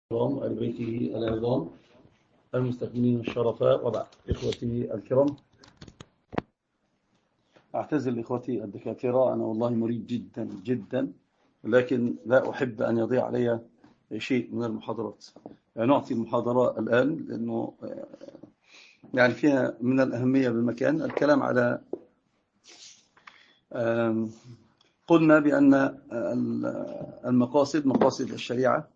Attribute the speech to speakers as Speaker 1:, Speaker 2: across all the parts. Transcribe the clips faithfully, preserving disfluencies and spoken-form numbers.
Speaker 1: الكرام آل بيته العظام المستكملين الشرفاء، وبعد إخوتي الكرام، أعتذر إخوتي الدكاترة، أنا والله مريض جدا جدا، لكن لا أحب أن يضيع علي شيء من المحاضرات. نعطي المحاضرة الآن لأنه يعني فيها من الأهمية بالمكان الكلام على قلنا بأن المقاصد مقاصد الشريعة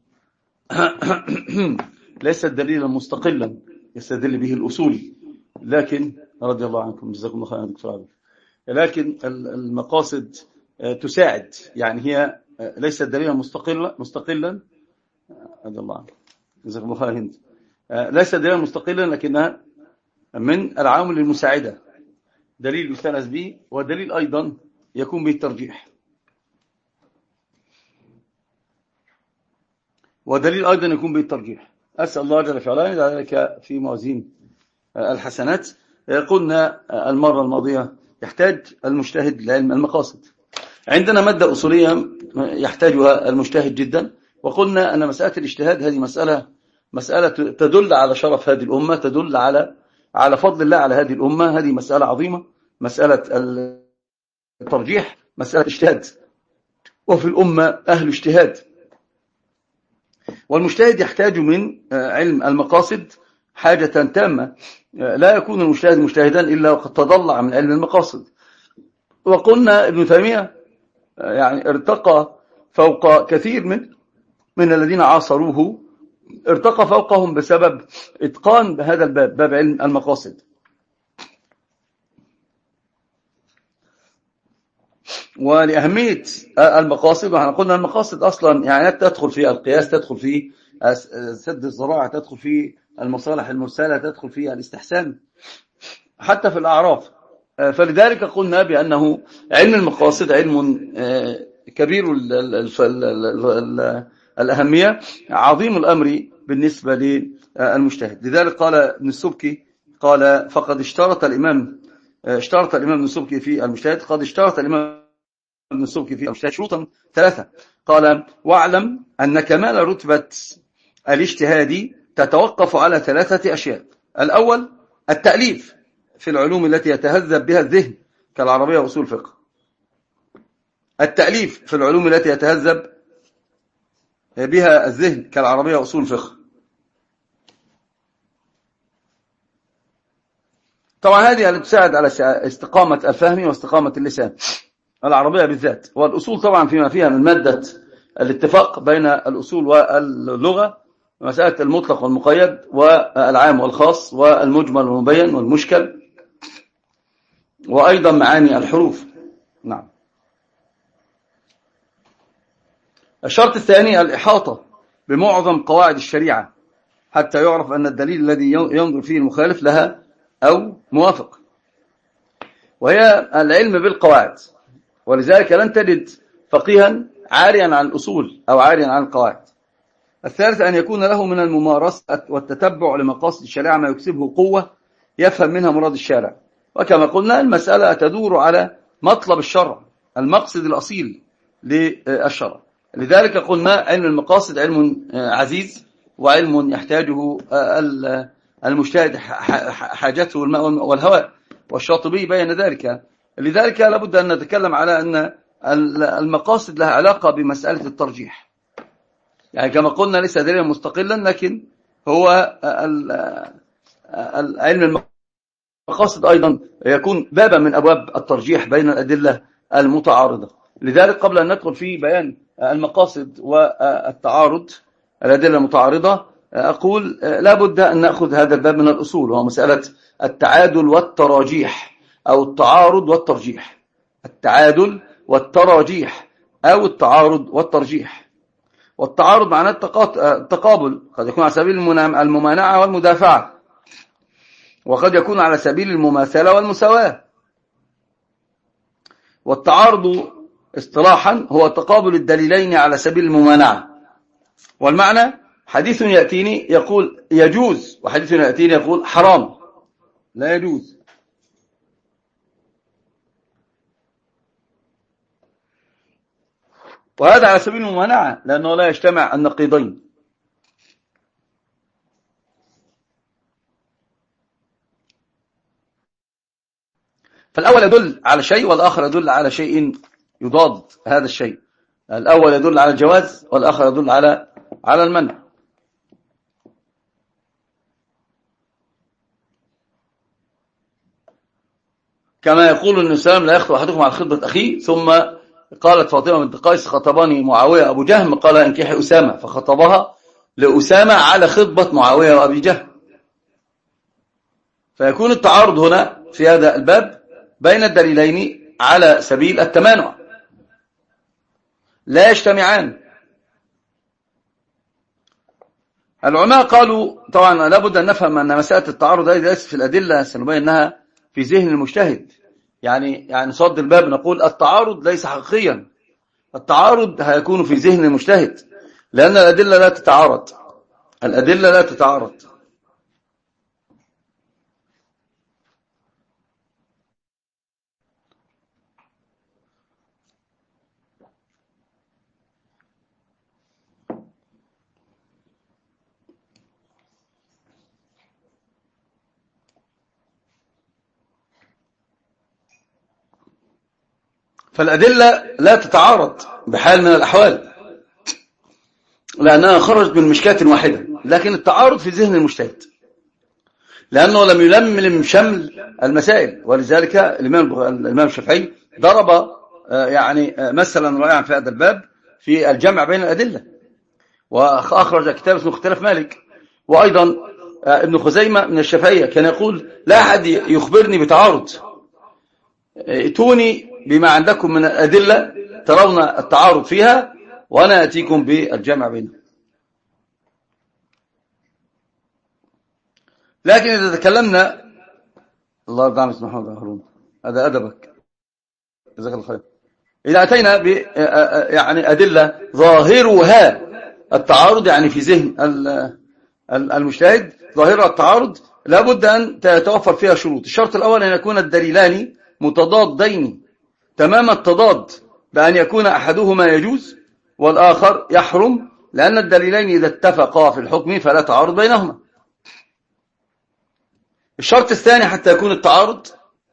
Speaker 1: ليس دليلا مستقلا يستدل به الأصولي، لكن رضي الله عنكم جزاكم الله خيرا دكتور عبد. لكن المقاصد تساعد، يعني هي ليست دليلا مستقلا مستقلا رضي الله عنكم جزاكم الله خيرا هند ليست دليلا مستقلا، لكنها من العوامل المساعدة، دليل يستانس به ودليل أيضا يكون به الترجيح، ودليل أيضا يكون به الترجيح. أسأل الله جل في علاه ذلك في موازين الحسنات. قلنا المرة الماضية يحتاج المجتهد لعلم المقاصد. عندنا مادة أصولية يحتاجها المجتهد جدا، وقلنا أن مسألة الاجتهاد هذه مسألة مسألة تدل على شرف هذه الأمة، تدل على على فضل الله على هذه الأمة. هذه مسألة عظيمة، مسألة الترجيح، مسألة اجتهاد، وفي الأمة أهل اجتهاد، والمجتهد يحتاج من علم المقاصد حاجة تامة. لا يكون المجتهد مجتهدا إلا وقد تضلع من علم المقاصد. وقلنا ابن تيمية يعني ارتقى فوق كثير من من الذين عاصروه، ارتقى فوقهم بسبب اتقان بهذا الباب، باب علم المقاصد. ولأهمية المقاصد، وحنا قلنا المقاصد أصلا يعني تدخل في القياس، تدخل في سد الذرائع، تدخل في المصالح المرسلة، تدخل في الاستحسان، حتى في الأعراف. فلذلك قلنا بأنه علم المقاصد علم كبير الأهمية، عظيم الأمر بالنسبة للمجتهد. لذلك قال ابن السبكي، قال فقد اشترط الإمام اشترط الإمام ابن السبكي في المجتهد قد اشترط الإمام ابن السبكي في المجتهد شروطا ثلاثة. قال واعلم أن كمال رتبة الاجتهاد تتوقف على ثلاثة أشياء. الأول التأليف في العلوم التي يتهذب بها الذهن كالعربية وأصول الفقه. التأليف في العلوم التي يتهذب بها الذهن كالعربية وأصول الفقه. طبعا هذه التي تساعد على استقامة الفهم واستقامة اللسان، العربية بالذات. والأصول طبعا فيما فيها من مادة الاتفاق بين الأصول واللغة، مسألة المطلق والمقيد والعام والخاص والمجمل والمبين والمشكل، وأيضا معاني الحروف. نعم. الشرط الثاني الإحاطة بمعظم قواعد الشريعة حتى يعرف أن الدليل الذي ينظر فيه المخالف لها أو موافق، وهي العلم بالقواعد. ولذلك لن تجد فقيها عاريا عن الأصول أو عاريا عن القواعد. الثالث أن يكون له من الممارسة والتتبع لمقاصد الشريعة ما يكسبه قوة يفهم منها مراد الشارع. وكما قلنا المسألة تدور على مطلب الشرع، المقصد الأصيل للشرع. لذلك قلنا علم المقاصد علم عزيز، وعلم يحتاجه المجتهد حاجته والماء والهواء، والشاطبي بين ذلك. لذلك لابد أن نتكلم على أن المقاصد لها علاقة بمسألة الترجيح، يعني كما قلنا ليس دليلا مستقلا، لكن هو علم المقاصد أيضا يكون بابا من أبواب الترجيح بين الأدلة المتعارضة. لذلك قبل أن ندخل في بيان المقاصد والتعارض الأدلة المتعارضة، أقول لابد أن نأخذ هذا الباب من الأصول، وهو مسألة التعادل والتراجيح أو التعارض والترجيح. التعادل والتراجيح أو التعارض والترجيح. والتعارض معناه التقابل، قد يكون على سبيل الممانعة والمدافعة، وقد يكون على سبيل المماثلة والمساواة. والتعارض اصطلاحا هو تقابل الدليلين على سبيل الممانعة. والمعنى حديث يأتيني يقول يجوز، وحديث يأتيني يقول حرام لا يجوز. وهذا على سبيل الممانعة، لأنه لا يجتمع النقيضين. فالأول يدل على شيء والآخر يدل على شيء يضاد هذا الشيء. الأول يدل على الجواز والآخر يدل على على المنع. كما يقول النبي صلى الله عليه وسلم لا يخطب أحدكم على خطبة أخيه. ثم قالت فاطمة بنت قيس خطبني معاوية أبو جهم، قال انكحي أسامة، فخطبها لأسامة على خطبة معاوية وأبي جهم. فيكون التعارض هنا في هذا الباب بين الدليلين على سبيل التمانع، لا يجتمعان. العلماء قالوا طبعا لابد أن نفهم أن مسألة التعارض هذه ليست في الأدلة، سنبين أنها في ذهن المجتهد. يعني يعني صد الباب نقول التعارض ليس حقيقيا، التعارض هيكون في ذهن المجتهد، لأن الأدلة لا تتعارض، الأدلة لا تتعارض. فالأدلة لا تتعارض بحال من الأحوال، لأنها خرجت من مشكاة واحدة، لكن التعارض في ذهن المجتهد لأنه لم يلملم شمل المسائل. ولذلك الإمام الإمام الشافعي ضرب يعني مثلا رائعا في هذا الباب في الجمع بين الأدلة، وأخرج كتاب اسمه اختلاف مالك. وأيضا ابن خزيمة من الشافعية كان يقول لا أحد يخبرني بتعارض، ائتوني بما عندكم من الأدلة ترون التعارض فيها وأنا أتيكم بالجمع بينهم. لكن إذا تكلمنا الله يرضى عنك محمد هارون، هذا أدبك جزاك الله خير. إذا أتينا ب يعني أدلة ظاهرها التعارض، يعني في ذهن المجتهد ظاهرها التعارض، لابد أن تتوفر فيها شروط. الشرط الأول أن يكون الدليلان متضادين تمام التضاد، بأن يكون أحدهما يجوز والآخر يحرم، لأن الدليلين إذا اتفقا في الحكم فلا تعارض بينهما. الشرط الثاني حتى يكون التعارض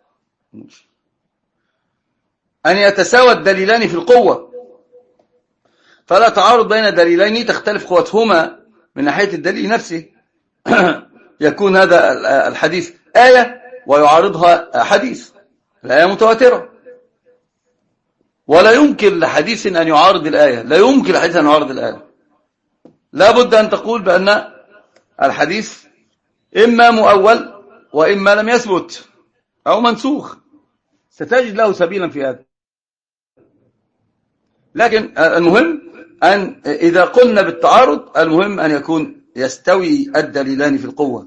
Speaker 1: أن يتساوى الدليلان في القوة، فلا تعارض بين دليلين تختلف قوتهما من ناحية الدليل نفسه. يكون هذا الحديث آية ويعارضها حديث، الآية متواترة، ولا يمكن لحديث أن يعارض الآية، لا يمكن لحديث أن يعارض الآية. لا بد أن تقول بأن الحديث إما مؤول وإما لم يثبت أو منسوخ، ستجد له سبيلا في هذا. لكن المهم أن إذا قلنا بالتعارض المهم أن يكون يستوي الدليلان في القوة.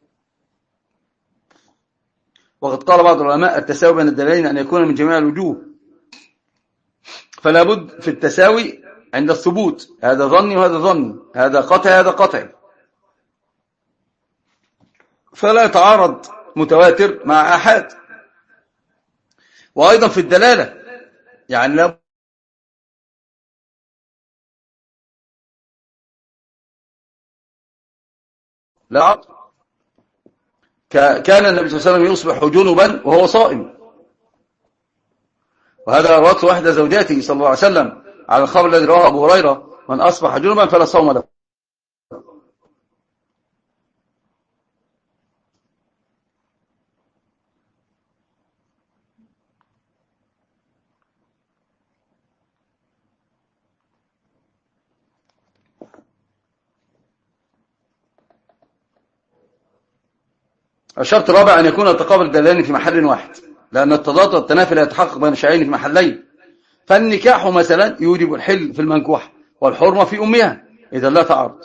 Speaker 1: وقد قال بعض العلماء التساوي بين الدليلين أن يكون من جميع الوجوه، فلا بد في التساوي عند الثبوت، هذا ظني وهذا ظني، هذا قطعي هذا قطعي، فلا يتعارض متواتر مع آحاد. وأيضا في الدلالة يعني لا لا كان النبي صلى الله عليه وسلم يصبح جنبا وهو صائم، وهذا رواية واحدة زوجاته صلى الله عليه وسلم على الخبر الذي رواه أبو هريرة من أصبح جنبا فلا صوم له. الشرط الرابع أن يكون التقابل الدليلين في محل واحد، لأن التضاد والتنافي لا يتحقق بين شيئين في محلين. فالنكاح مثلا يوجب الحل في المنكوح والحرمة في أمها، إذا لا تعارض.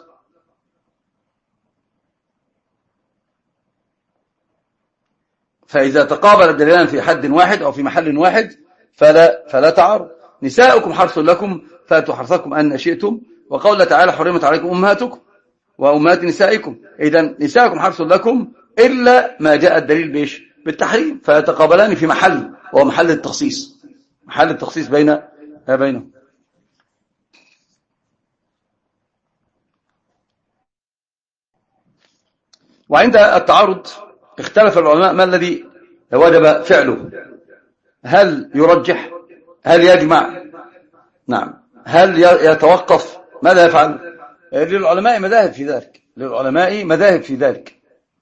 Speaker 1: فإذا تقابل الدليلان في حد واحد أو في محل واحد فلا, فلا تعارض. نساؤكم حرث لكم فأتوا حرثكم أن شئتم، وقول تعالى حرمت عليكم أمهاتكم وأمهات نسائكم. إذا نساؤكم حرث لكم إلا ما جاء الدليل بإيش؟ بالتحريم، فيتقابلان في محل وهو محل التخصيص، محل التخصيص بين بينهم. وعند التعارض اختلف العلماء ما الذي وجب فعله. هل يرجح؟ هل يجمع؟ نعم. هل يتوقف؟ ماذا يفعل؟ للعلماء مذاهب في ذلك للعلماء مذاهب في ذلك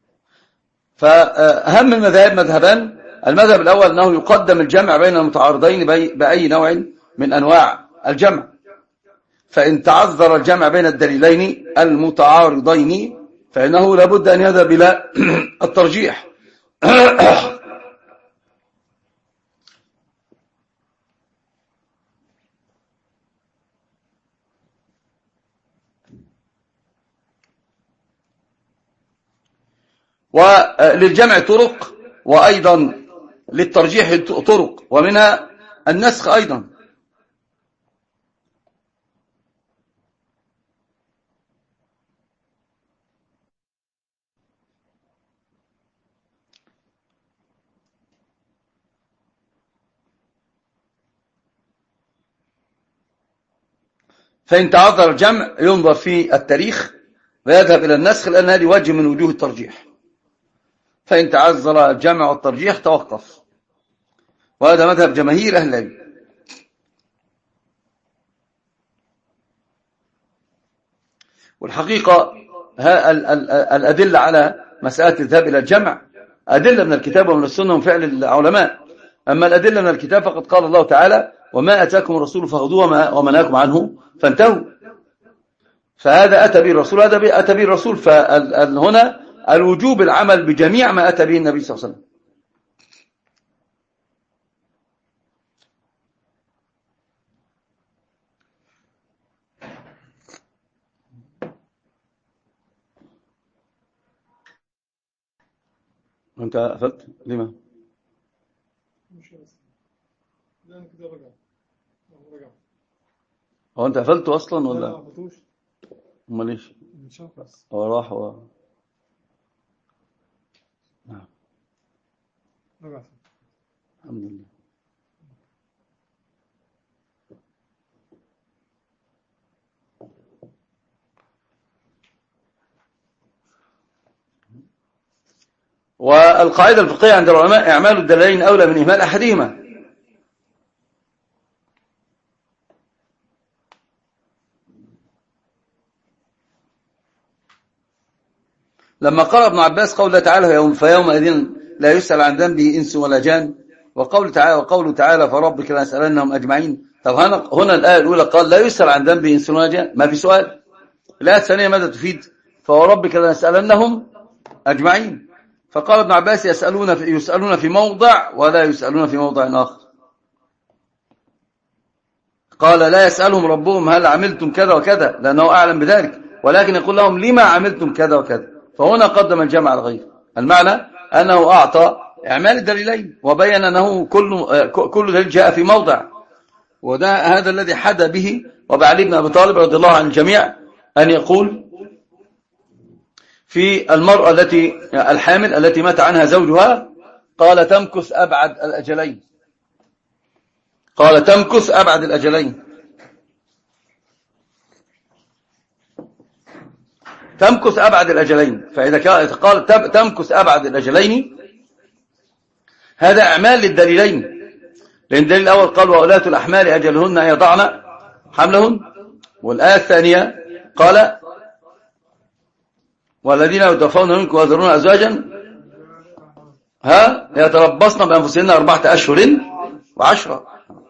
Speaker 1: فأهم المذاهب مذهبان. المذهب الأول أنه يقدم الجمع بين المتعارضين بأي نوع من أنواع الجمع، فإن تعذر الجمع بين الدليلين المتعارضين فإنه لابد أن يذهب إلى الترجيح. وللجمع طرق، وأيضا للترجيح طرق، ومنها النسخ أيضا. فإن تعذر الجمع ينظر في التاريخ ويذهب إلى النسخ، لأن هذه وجه من وجوه الترجيح. فإن تعذر الجمع والترجيح توقف، وهذا مذهب جماهير أهل العلم. والحقيقة الأدلة على مسألة الذهاب إلى الجمع أدلة من الكتاب ومن السنة ومن فعل العلماء. أما الأدلة من الكتاب فقد قال الله تعالى: وما أتاكم الرسول فخذوه وما نهاكم عنه فانتهوا. فهذا أتى به الرسول، هذا أتى به الرسول. فهنا الوجوب العمل بجميع ما أتى به النبي صلى الله عليه وسلم. أنت قفلت لما؟ هو أنت قفلته أصلا ولا؟ لا قفلتوش. أمال ليش؟ هو راح و... نعم الحمد لله. والقاعدة الفقهية عند العلماء: إعمال الدليلين أولى من إهمال أحدهما. لما قرأ ابن عباس قوله تعالى: يوم فيومئذ لا يسأل عن ذنبه إنس ولا جان، وقوله تعالى وقوله تعالى فربك لنسألنهم أجمعين. طب هنا, هنا الآية الأولى قال لا يسأل عن ذنبه إنس ولا جان، ما في سؤال. الآية الثانية ماذا تفيد؟ فوربك لنسألنهم أجمعين. فقال ابن عباس: يسألون في, يسألون في موضع ولا يسألون في موضع آخر. قال لا يسألهم ربهم هل عملتم كذا وكذا لأنه أعلم بذلك، ولكن يقول لهم لما عملتم كذا وكذا. فهنا قدم الجمع على غيره. المعنى أنه أعطى إعمال الدليلين وبين أنه كل كل دليل جاء في موضع، وده هذا الذي حدا به. وبعلي بن أبي طالب رضي الله عن الجميع أن يقول في المرأة التي الحامل التي مات عنها زوجها، قال تمكث أبعد الأجلين، قال تمكث أبعد الأجلين، تمكث أبعد الأجلين. فإذا قال تمكث أبعد الأجلين هذا أعمال للدليلين، لأن الدليل الأول قال وأولاة الأحمال أجلهن أن يضعن حملهن، والآية الثانية قال والذين يتوفون منكم ويذرون أزواجا ها يتربصن بأنفسهن أربعة أشهر وعشرة.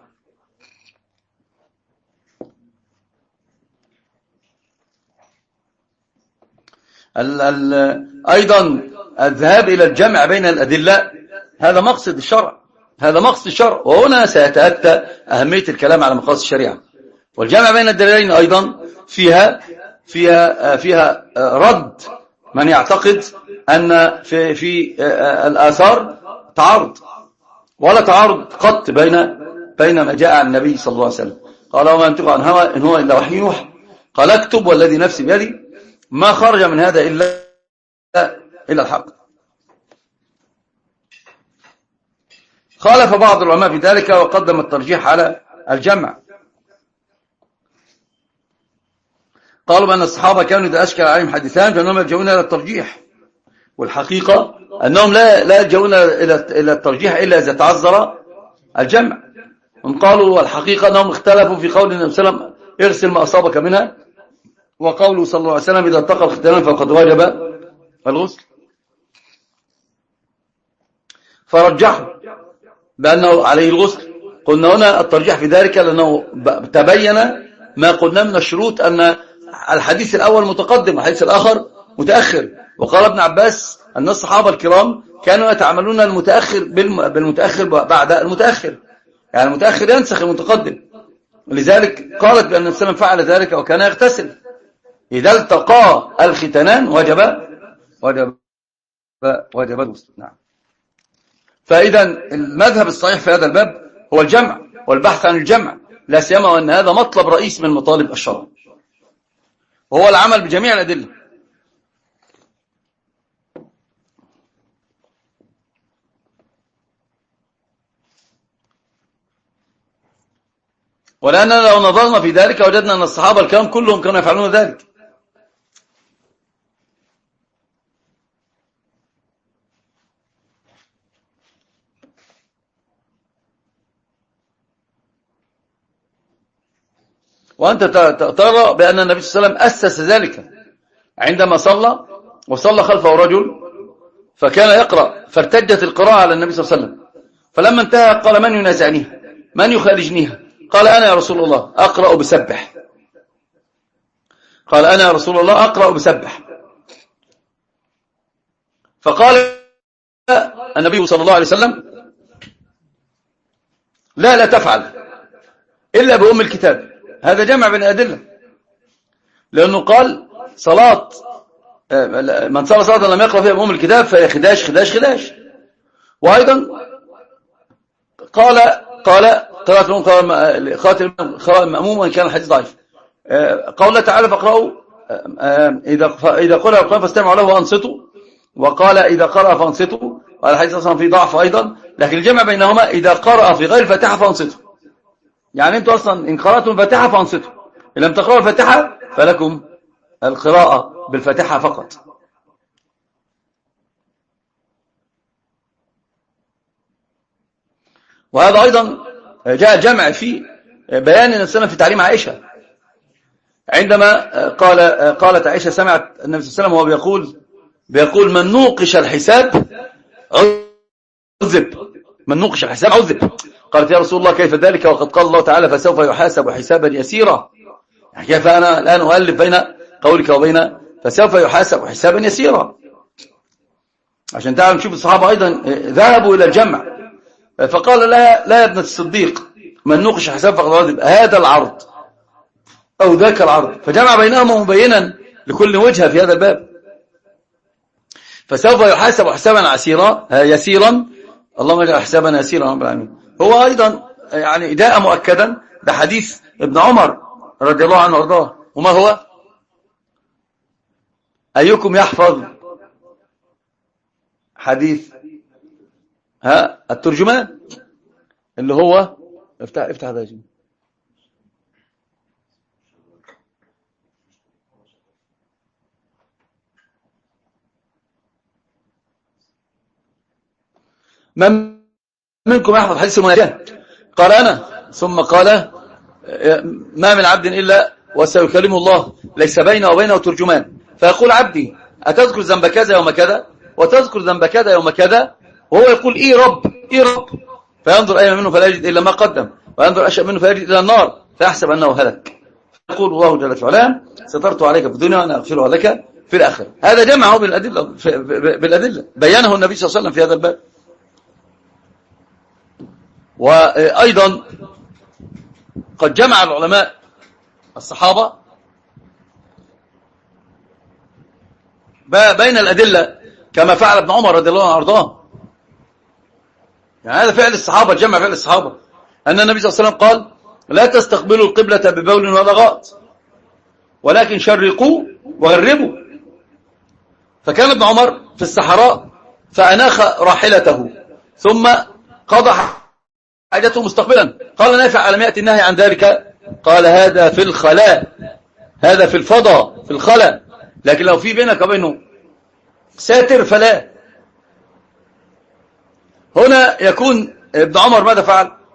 Speaker 1: ال ال أيضا الذهاب إلى الجمع بين الأدلة هذا مقصد الشرع، هذا مقصد الشرع. وهنا سيتأتى أهمية الكلام على مقاصد الشريعة. والجمع بين الدليلين أيضا فيها فيها فيها رد من يعتقد أن في في الآثار تعارض، ولا تعارض قط بين بين ما جاء عن النبي صلى الله عليه وسلم. قال وما ينطق عن هوى إن هو إلا وحي يوحى. قال اكتب والذي نفسي بيدي ما خرج من هذا إلا إلا الحق. خالف بعض العلماء في ذلك وقدم الترجيح على الجمع. قالوا بأن الصحابة كانوا إذا أشكل عليهم حديثان فإنهم يلجؤون إلى الترجيح، والحقيقة أنهم لا لا يلجؤون إلى إلى الترجيح إلا إذا تعذر الجمع. هم قالوا والحقيقة أنهم اختلفوا في قول النبي صلى الله عليه وسلم اغسل ما أصابك منها، وقوله صلى الله عليه وسلم إذا التقى الختانان فقد وجب الغسل، فرجحوا بأنه عليه الغسل. قلنا هنا الترجيح في ذلك لأنه تبين ما قلنا من الشروط أن الحديث الأول متقدم والحديث الآخر متأخر. وقال ابن عباس أن الصحابة الكرام كانوا يتعاملون المتأخر بالمتأخر بعد المتأخر، يعني المتأخر ينسخ المتقدم. ولذلك قالت بأن النبي صلى الله عليه وسلم فعل ذلك وكان يغتسل. إذا التقى الختانان وجب وجب وجب الغسل. نعم. فإذا المذهب الصحيح في هذا الباب هو الجمع والبحث عن الجمع، لا سيما وأن هذا مطلب رئيس من مطالب الشرع، وهو العمل بجميع الأدلة. ولأننا لو نظرنا في ذلك وجدنا أن الصحابة الكرام كلهم كانوا يفعلون ذلك. وأنت ترى بأن النبي صلى الله عليه وسلم أسس ذلك عندما صلى وصلى خلفه رجل فكان يقرأ، فارتجت القراءة على النبي صلى الله عليه وسلم، فلما انتهى قال من ينازعنيها، من يخالجنيها؟ قال أنا يا رسول الله أقرأ بسبح. قال أنا يا رسول الله أقرأ بسبح. فقال النبي صلى الله عليه وسلم لا لا تفعل إلا بأم الكتاب. هذا جمع بين الأدلة، لأنه قال صلاة من صلى صلاة لم يقرأ فيها بأم الكتاب فهي خداش خداش خداش. وأيضا قال قال قراءة قراءة المأموم وإن كان الحديث ضعيف. قال تعالى فاقرأوا إذا إذا قرأ القرآن فاستمعوا له وأنصتوا، وقال إذا قرأ فأنصتوا، وهذا الحديث أصلا فيه ضعف أيضا، لكن الجمع بينهما إذا قرأ في غير الفاتحة فأنصتوا. يعني أنتم أصلا إن قرأتم الفاتحة فأنصتوا، إن لم تقرأوا الفاتحة فلكم القراءة بالفاتحة فقط. وهذا أيضا جاء جمع في بيان النبي في تعليم عائشة عندما قال قالت عائشة سمعت النبي صلى الله عليه وسلم وهو بيقول بيقول من نوقش الحساب عذب، من نوقش الحساب عذب. قالت يا رسول الله كيف ذلك وقد قال الله تعالى فسوف يحاسب حسابا يسيرا؟ يعني كيف أنا الآن أؤلف بين قولك وبين فسوف يحاسب حسابا يسيرا؟ عشان تعالوا نشوف الصحابة أيضا ذهبوا إلى الجمع. فقال لا لا يا ابنة الصديق من نوقش حساب فقد عذب، هذا العرض أو ذاك العرض، فجمع بينهما مبينا لكل وجهة في هذا الباب. فسوف يحاسب حسابا عسيرا يسيرا، اللهم اجعل حسابنا يسيرا رب العالمين. هو أيضا يعني إداء مؤكدا بحديث ابن عمر رضي الله عنه وارضاه، وما هو أيكم يحفظ حديث ها الترجمان اللي هو افتح افتح هذا يا جميل. من منكم يحفظ حديث المناجاة؟ قال أنا، ثم قال ما من عبد إلا وسيكلمه الله ليس بينه وبينه ترجمان، فيقول عبدي أتذكر ذنب كذا يوم كذا وتذكر ذنب كذا يوم كذا، وهو يقول إيه رب إيه رب، فينظر أيمن منه فلا يجد إلا ما قدم وينظر أشأ منه فلا يجد إلا النار فيحسب أنه هلك، يقول الله جل وعلا سترت عليك في الدنيا وأنا أغفر لك في الآخرة. هذا جمعه بالأدلة بالأدلة بيانه النبي صلى الله عليه وسلم في هذا الباب. وأيضا قد جمع العلماء الصحابة بين الأدلة كما فعل ابن عمر رضي الله عنه وارضاه. يعني هذا فعل الصحابة، جمع فعل الصحابة، أن النبي صلى الله عليه وسلم قال لا تستقبلوا القبلة ببول ولا غائط ولكن شرقوا وغربوا. فكان ابن عمر في الصحراء فأناخ راحلته ثم قضى حاجته مستقبلا، قال نافع ألم يأتي النهي عن ذلك؟ قال هذا في الخلاء، هذا في الفضاء في الخلاء، لكن لو في بينك وبينه ساتر فلا. هنا يكون ابن عمر ماذا فعل؟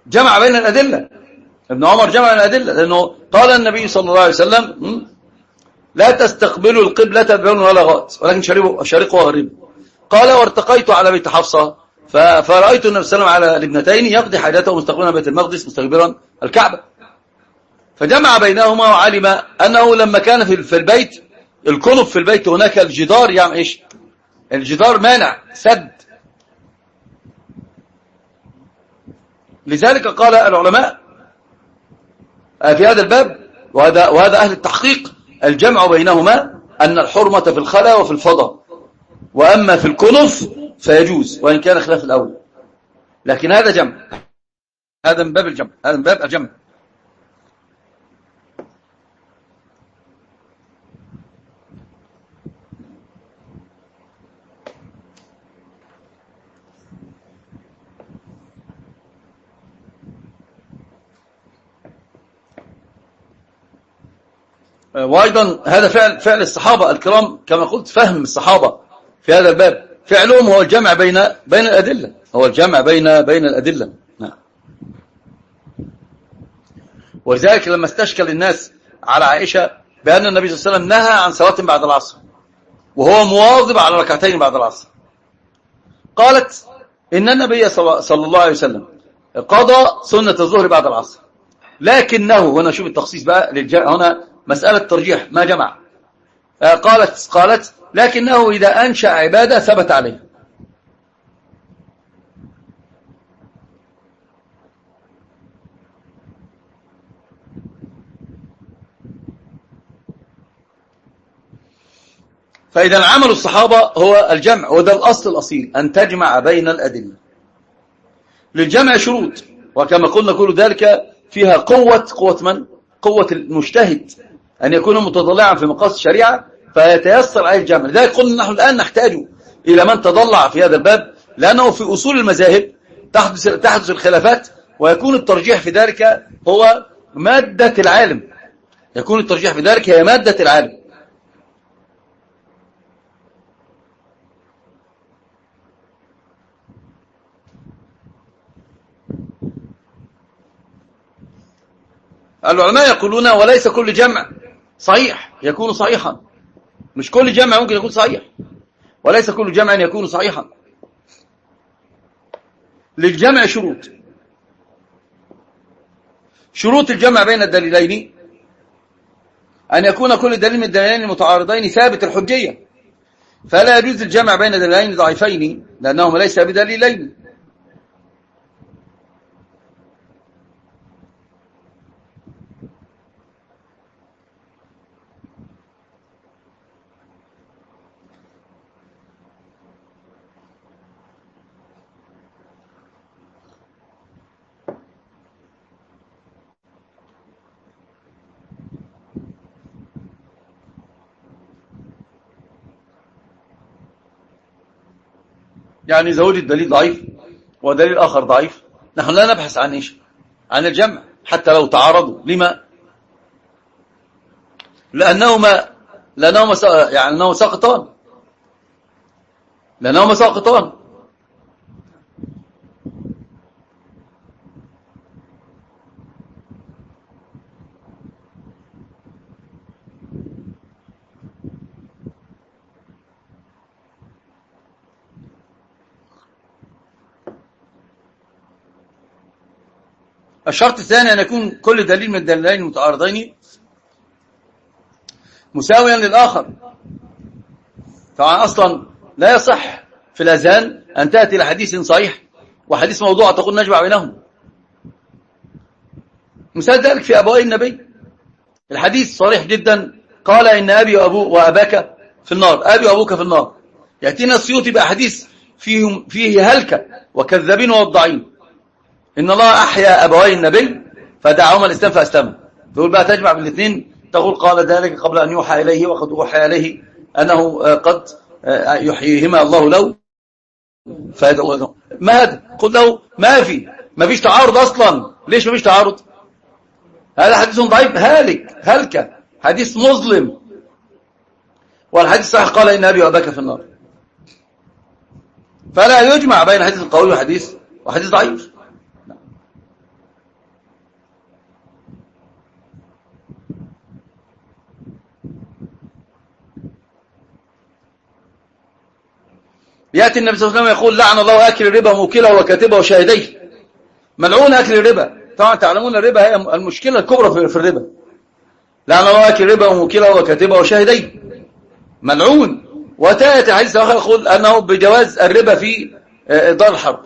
Speaker 1: جمع بين الأدلة. ابن عمر جمع بين الأدلة، لأنه قال النبي صلى الله عليه وسلم لا تستقبلوا القبلة بعين ولا غائط ولكن شرقوا شرقوا وغربوا. قال وارتقيت على بيت حفصة فرأيت النبي صلى الله عليه وسلم على الابنتين يقضي حاجته مستقبلا بيت المقدس مستقبلا الكعبة، فجمع بينهما وعلم أنه لما كان في البيت الكنف في البيت هناك الجدار يعني إيش؟ الجدار مانع سد. لذلك قال العلماء في هذا الباب، وهذا, وهذا أهل التحقيق، الجمع بينهما أن الحرمة في الخلا وفي الفضاء، وأما في الكنف فيجوز وإن كان خلاف الأول، لكن هذا جمع، هذا من باب الجمع، هذا من باب الجمع. وأيضا هذا فعل فعل الصحابة الكرام كما قلت، فهم الصحابة في هذا الباب، فعلهم هو الجمع بين بين الأدلة، هو الجمع بين بين الأدلة. نعم. ولذلك لما استشكل الناس على عائشة بأن النبي صلى الله عليه وسلم نهى عن صلاة بعد العصر وهو مواظب على ركعتين بعد العصر، قالت إن النبي صلى الله عليه وسلم قضى سنة الظهر بعد العصر، لكنه، هنا شوف التخصيص بقى للجمع، هنا مسألة ترجيح ما جمع. قالت قالت لكنه إذا أنشأ عبادة ثبت عليه. فإذا عمل الصحابة هو الجمع، وده الأصل الأصيل أن تجمع بين الأدلة. للجمع شروط، وكما قلنا كل ذلك فيها قوة قوة من؟ قوة المجتهد أن يكون متضلعا في مقاصد الشريعة فيتيسر عليه الجمع. لذلك قلنا نحن الآن نحتاج إلى من تضلع في هذا الباب، لأنه في أصول المذاهب تحدث, تحدث الخلافات، ويكون الترجيح في ذلك هو مادة العالم، يكون الترجيح في ذلك هي مادة العالم. العلماء يقولون وليس كل جمع صحيح يكون صحيحا، مش كل جمع ممكن يكون صحيح، وليس كل جمع يكون صحيحا. للجمع شروط، شروط الجمع بين الدليلين أن يكون كل دليل من الدليلين المتعارضين ثابت الحجية، فلا يجوز الجمع بين دليلين ضعيفين لأنهما ليس بدليلين. يعني إذا وجد دليل ضعيف ودليل آخر ضعيف، نحن لا نبحث عن إيش؟ عن الجمع حتى لو تعارضوا. لما؟ لأنهما لأنهما يعني أنهما ساقطان، لأنهما ساقطان. الشرط الثاني أن يكون كل دليل من الدليلين المتعارضين مساويا للآخر. طبعا أصلا لا يصح في الأذهان أن تأتي لحديث صحيح وحديث موضوع تقول نجمع بينهم. مثال ذلك في أبوي النبي، الحديث صريح جدا، قال إن أبي وأبو وأباك في النار، أبي وأبوك في النار. يأتينا السيوطي بأحاديث فيه, فيه هلكة وكذابين ووضعين. إن الله أحيا أبوي النبي فدعاهما الإسلام فأسلموا. تقول بقى تجمع بالاثنين، تقول قال ذلك قبل أن يوحى إليه وقد أوحى إليه أنه قد يحييهما الله له فيدعوه. ما هذا؟ قل له ما في ما فيش تعارض أصلا. ليش ما فيش تعارض؟ هذا حديث ضعيف هالك هلكة، حديث مظلم، والحديث صحيح قال إن أبي وأباك في النار. فلا يجمع بين حديث قوي وحديث وحديث ضعيف. يأتي النبي صلى الله عليه وسلم يقول لعن الله أكل الربا موكله وكاتبه وشاهديه. ملعون أكل الربا. طبعا تعلمون الربا هي المشكلة الكبرى في الربا. لعن الله أكل الربا وموكله وكاتبه وشاهديه ملعون. وتأتي حديث آخر يقول أنه بجواز الربا في دار الحرب.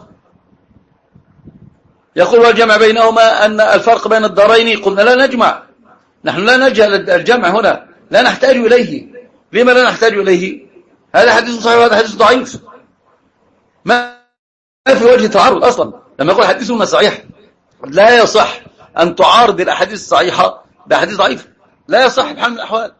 Speaker 1: يقول والجمع بينهما أن الفرق بين الدارين. قلنا لا نجمع، نحن لا نجهل الجمع هنا، لا نحتاج إليه. لما لا نحتاج إليه؟ هذا حديث صحيح وهذا حديث ضعيف، ما في وجه تعارض أصلا. لما يقول حديثنا صحيح لا يصح أن تعارض الأحاديث الصحيحة بأحاديث ضعيفة، لا يصح بحال من الأحوال.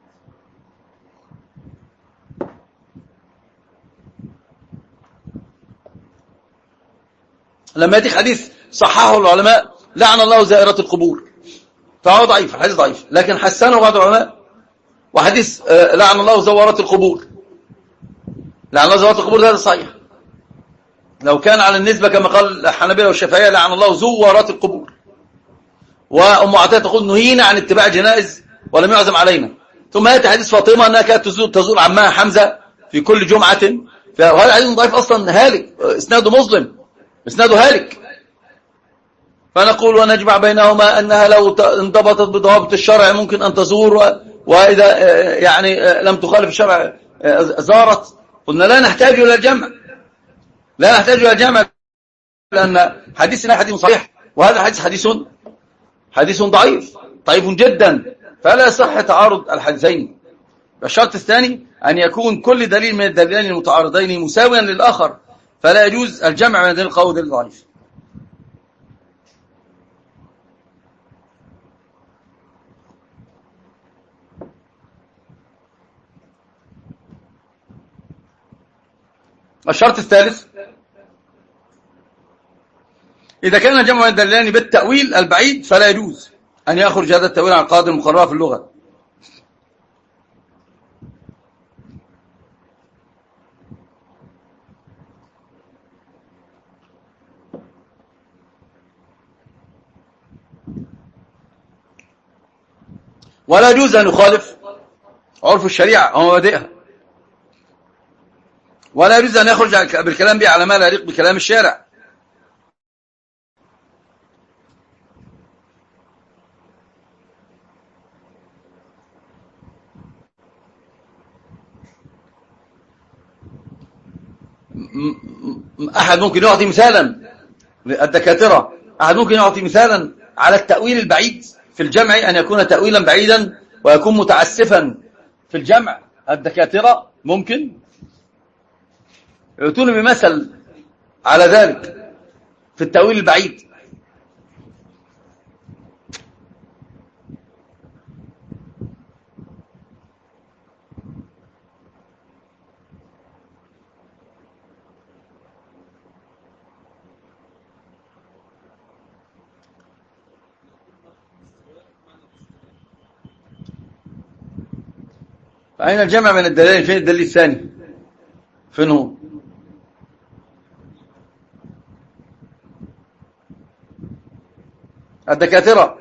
Speaker 1: لما يأتي حديث صححه العلماء لعن الله زائرات القبور، فهو ضعيف، الحديث ضعيف، لكن حسنه بعض العلماء. وحديث لعن الله زوارات القبور، لعن الله زوارات القبور هذا صحيح. لو كان على النسبة كما قال الحنابلة والشافعية لعن الله زوارات القبور. وأم عطية تقول نهينا عن اتباع جنائز ولم يعزم علينا. ثم يأتي حديث فاطمة أنها كانت تزور عمها حمزة في كل جمعة، فهذا حديث ضعيف أصلا، هالك، اسناده مظلم، اسناده هالك. فنقول ونجمع بينهما أنها لو انضبطت بضوابط الشرع ممكن أن تزور، وإذا يعني لم تخالف الشرع زارت. قلنا لا نحتاج إلى الجمع، لا نحتاج إلى الجمع، لأن حديثنا حديث صحيح وهذا حديث حديث حديث ضعيف ضعيف جدا، فلا يصح تعارض الحديثين. الشرط الثاني أن يكون كل دليل من الدليلين المتعارضين مساويا للآخر، فلا يجوز الجمع بين دليل القوي ودليل الضعيف. الشرط الثالث إذا كان الجمع بين الدليلين بالتأويل البعيد فلا يجوز أن يخرج هذا التأويل عن القاعدة المقررة في اللغة. ولا يجوز أن يخالف عرف الشريعة ومبادئها، ولا يجوز أن يخرج بالكلام به على ما لا يليق بكلام الشارع. أحد ممكن يعطي مثالا، الدكاترة أحد ممكن يعطي مثالا على التأويل البعيد في الجمع، أن يكون تأويلا بعيدا ويكون متعسفا في الجمع. الدكاترة ممكن يأتون بمثل على ذلك في التأويل البعيد. فأين الجمع من الدليل؟ فين الدليل الثاني؟ فين هو؟ الدكاترة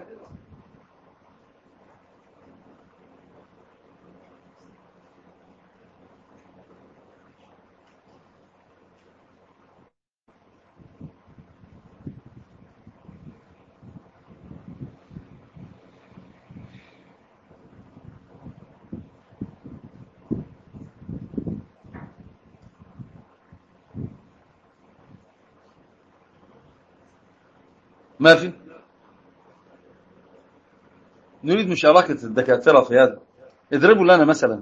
Speaker 1: ما في. نريد مشاركة الدكاترة في هذا. اضربوا لنا مثلا.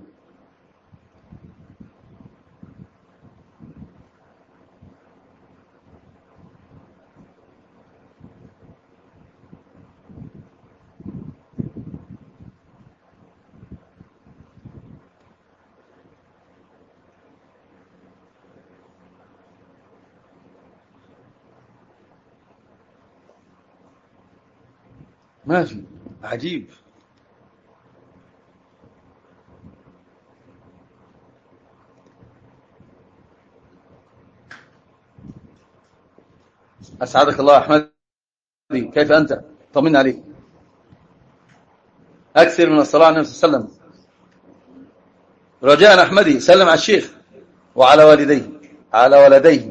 Speaker 1: ما في. عجيب. أسعدك الله أحمد، كيف أنت؟ طمنا عليك. أكثر من الصلاة على النبي صلى الله عليه وسلم. رجاء أحمدي سلم على الشيخ وعلى والديه. على ولديه.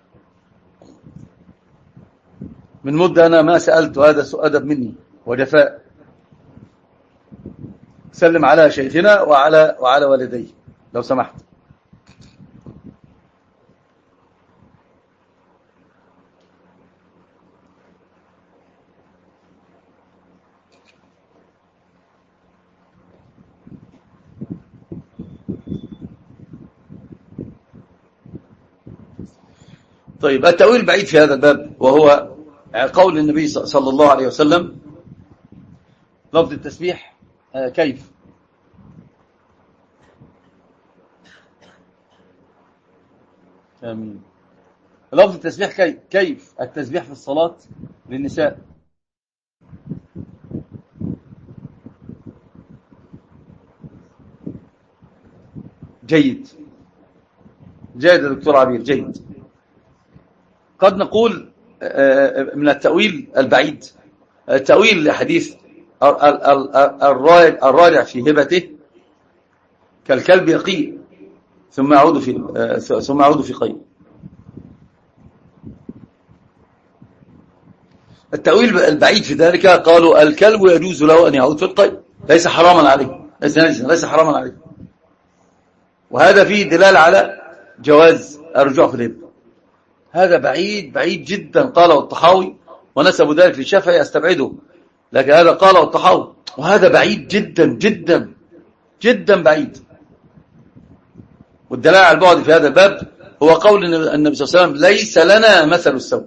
Speaker 1: من مدة أنا ما سألت، هذا سوء أدب مني وجفاء. سلم على شيخنا وعلى وعلى والديه لو سمحت. طيب، التأويل بعيد في هذا الباب، وهو قول النبي صلى الله عليه وسلم لفظ التسبيح كيف. آمين. لفظ التسبيح كيف كيف التسبيح في الصلاة للنساء. جيد جيد يا دكتور عبير، جيد. قد نقول من التأويل البعيد التأويل لحديث الراجع في هبته كالكلب يقيء ثم يعود في ثم يعود في قيء. التأويل البعيد في ذلك قالوا الكلب يجوز له أن يعود في القيء، ليس حراما عليه، ليس ليس حراما عليه، وهذا فيه دلالة على جواز الرجوع في الهبة. هذا بعيد بعيد جدا، قاله الطحاوي ونسبوا ذلك للشافعي، استبعده، لكن هذا قاله الطحاوي، وهذا بعيد جدا جدا جدا بعيد. والدلالة على البعد في هذا الباب هو قول النبي صلى الله عليه وسلم ليس لنا مثل السوء.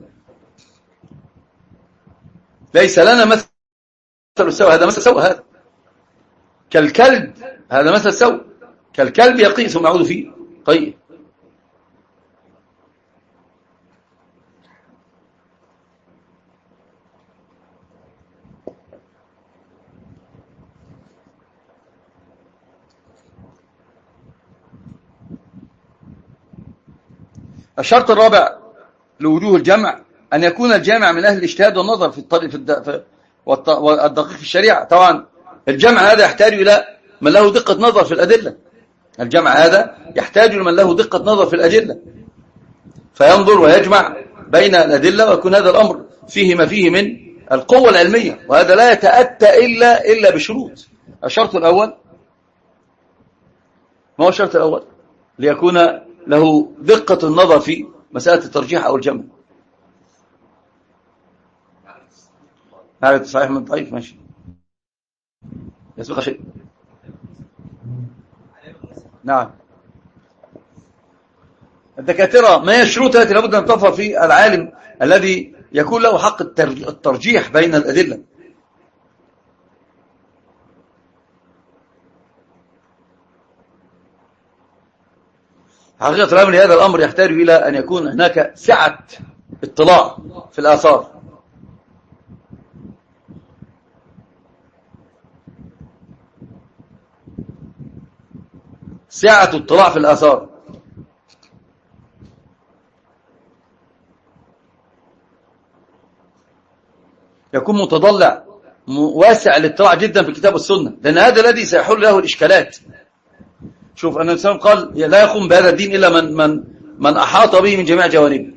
Speaker 1: ليس لنا مثل السوء، هذا مثل سوء، هذا كالكلب، هذا مثل سوء، كالكلب يقيء ثم يعود فيه قيء. الشرط الرابع لوجوه الجمع أن يكون الجامع من أهل الاجتهاد والنظر في الطريق في والدقيق في الشريعة. طبعا الجمع هذا يحتاج إلى من له دقة نظر في الأدلة. الجمع هذا يحتاج لمن له دقة نظر في الأدلة، فينظر ويجمع بين الأدلة، ويكون هذا الأمر فيه ما فيه من القوة العلمية، وهذا لا يتأتى إلا إلا بشروط. الشرط الأول، ما هو الشرط الأول؟ ليكون له دقة النظر في مسألة الترجيح أو الجمع. معرفة صحيح من ضعيف، ماشي، يسبق شيء. نعم. الدكاترة ما هي الشروط التي لابد أن تظهر في العالم الذي يكون له حق الترجيح بين الأدلة؟ حقيقة الأمر هذا الأمر يحتاج إلى أن يكون هناك سعة اطلاع في الآثار. سعة اطلاع في الآثار. يكون متضلع واسع الاطلاع جدا في الكتاب والسنة، لأن هذا الذي سيحل له الإشكالات. شوف أن الإنسان قال لا يقوم بهذا الدين إلا من, من, من أحاط به من جميع جوانبه،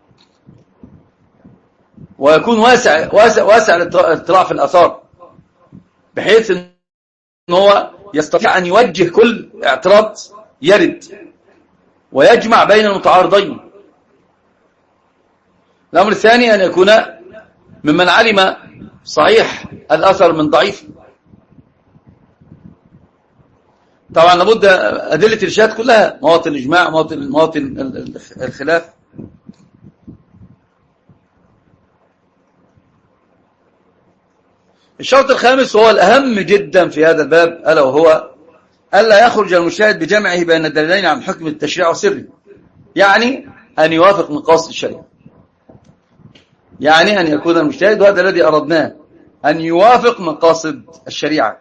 Speaker 1: ويكون واسع, واسع, واسع الاطلاع في الآثار، بحيث أن هو يستطيع أن يوجه كل اعتراض يرد ويجمع بين المتعارضين. الأمر الثاني أن يكون ممن علم صحيح الأثر من ضعيف. طبعا لابد أدلة الإرشاد كلها، مواطن الإجماع، مواطن, مواطن الخلاف. الشرط الخامس وهو الأهم جدا في هذا الباب، ألا وهو ألا يخرج المجتهد بجمعه بين الدليلين عن حكم التشريع وسره، يعني أن يوافق مقاصد الشريعة، يعني أن يكون المجتهد، وهذا الذي أردناه، أن يوافق مقاصد الشريعة.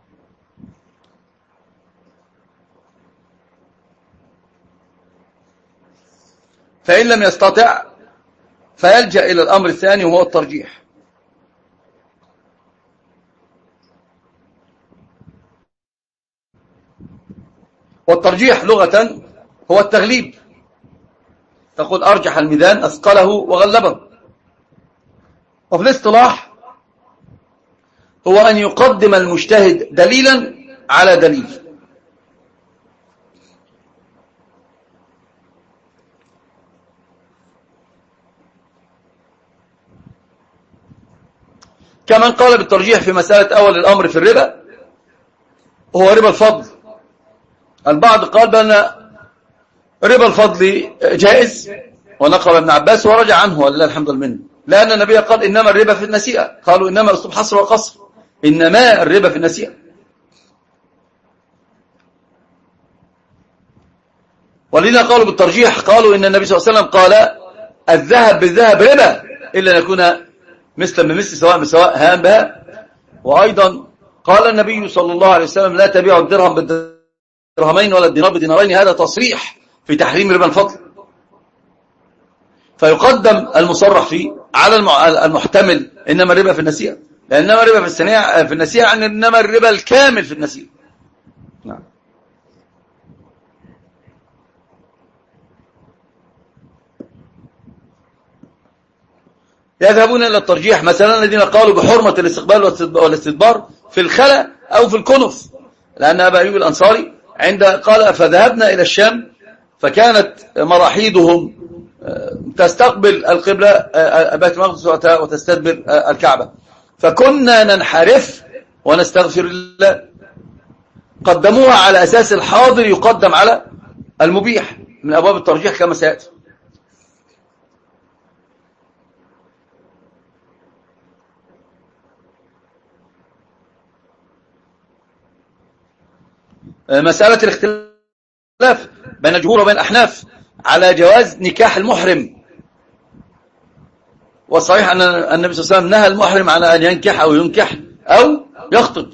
Speaker 1: فإن لم يستطع فيلجأ إلى الأمر الثاني وهو الترجيح. والترجيح لغة هو التغليب، تقول أرجح الميزان أثقله وغلبه. وفي الاصطلاح هو أن يقدم المجتهد دليلا على دليل. كمن قال بالترجيح في مسألة أول الأمر في الربا هو ربا الفضل. البعض قال بأن ربا الفضل جائز ونقل ابن عباس ورجع عنه ولله الحمد لله، لأن النبي قال إنما الربا في النسيئة. قالوا إنما أسلوب حصر وقصر، إنما الربا في النسيئة. والذين قالوا بالترجيح قالوا إن النبي صلى الله عليه وسلم قال الذهب بالذهب ربا إلا أن يكون مثلا بمثل سواء بسواء هام بها. وأيضا قال النبي صلى الله عليه وسلم لا تبيعوا الدرهم بالدرهمين ولا الدينار بالدينارين. هذا تصريح في تحريم ربا الفضل، فيقدم المصرح فيه على المحتمل إنما الربا في النسيئة، لأن إنما الربا في السنية في النسيئة عن إنما الربا الكامل في النسيئة. نعم. يذهبون إلى الترجيح مثلا الذين قالوا بحرمة الاستقبال والاستدبار في الخلا أو في الكنف، لأن أبا أيوب الأنصاري عند قال فذهبنا إلى الشام فكانت مراحيضهم تستقبل القبلة بيت المقدس وتستدبر الكعبة، فكنا ننحرف ونستغفر الله. قدموها على أساس الحاضر يقدم على المبيح من أبواب الترجيح كما سيأتي. مسألة الاختلاف بين الجمهور وبين الأحناف على جواز نكاح المحرم، والصحيح أن النبي صلى الله عليه وسلم نهى المحرم عن أن ينكح أو ينكح أو يخطب.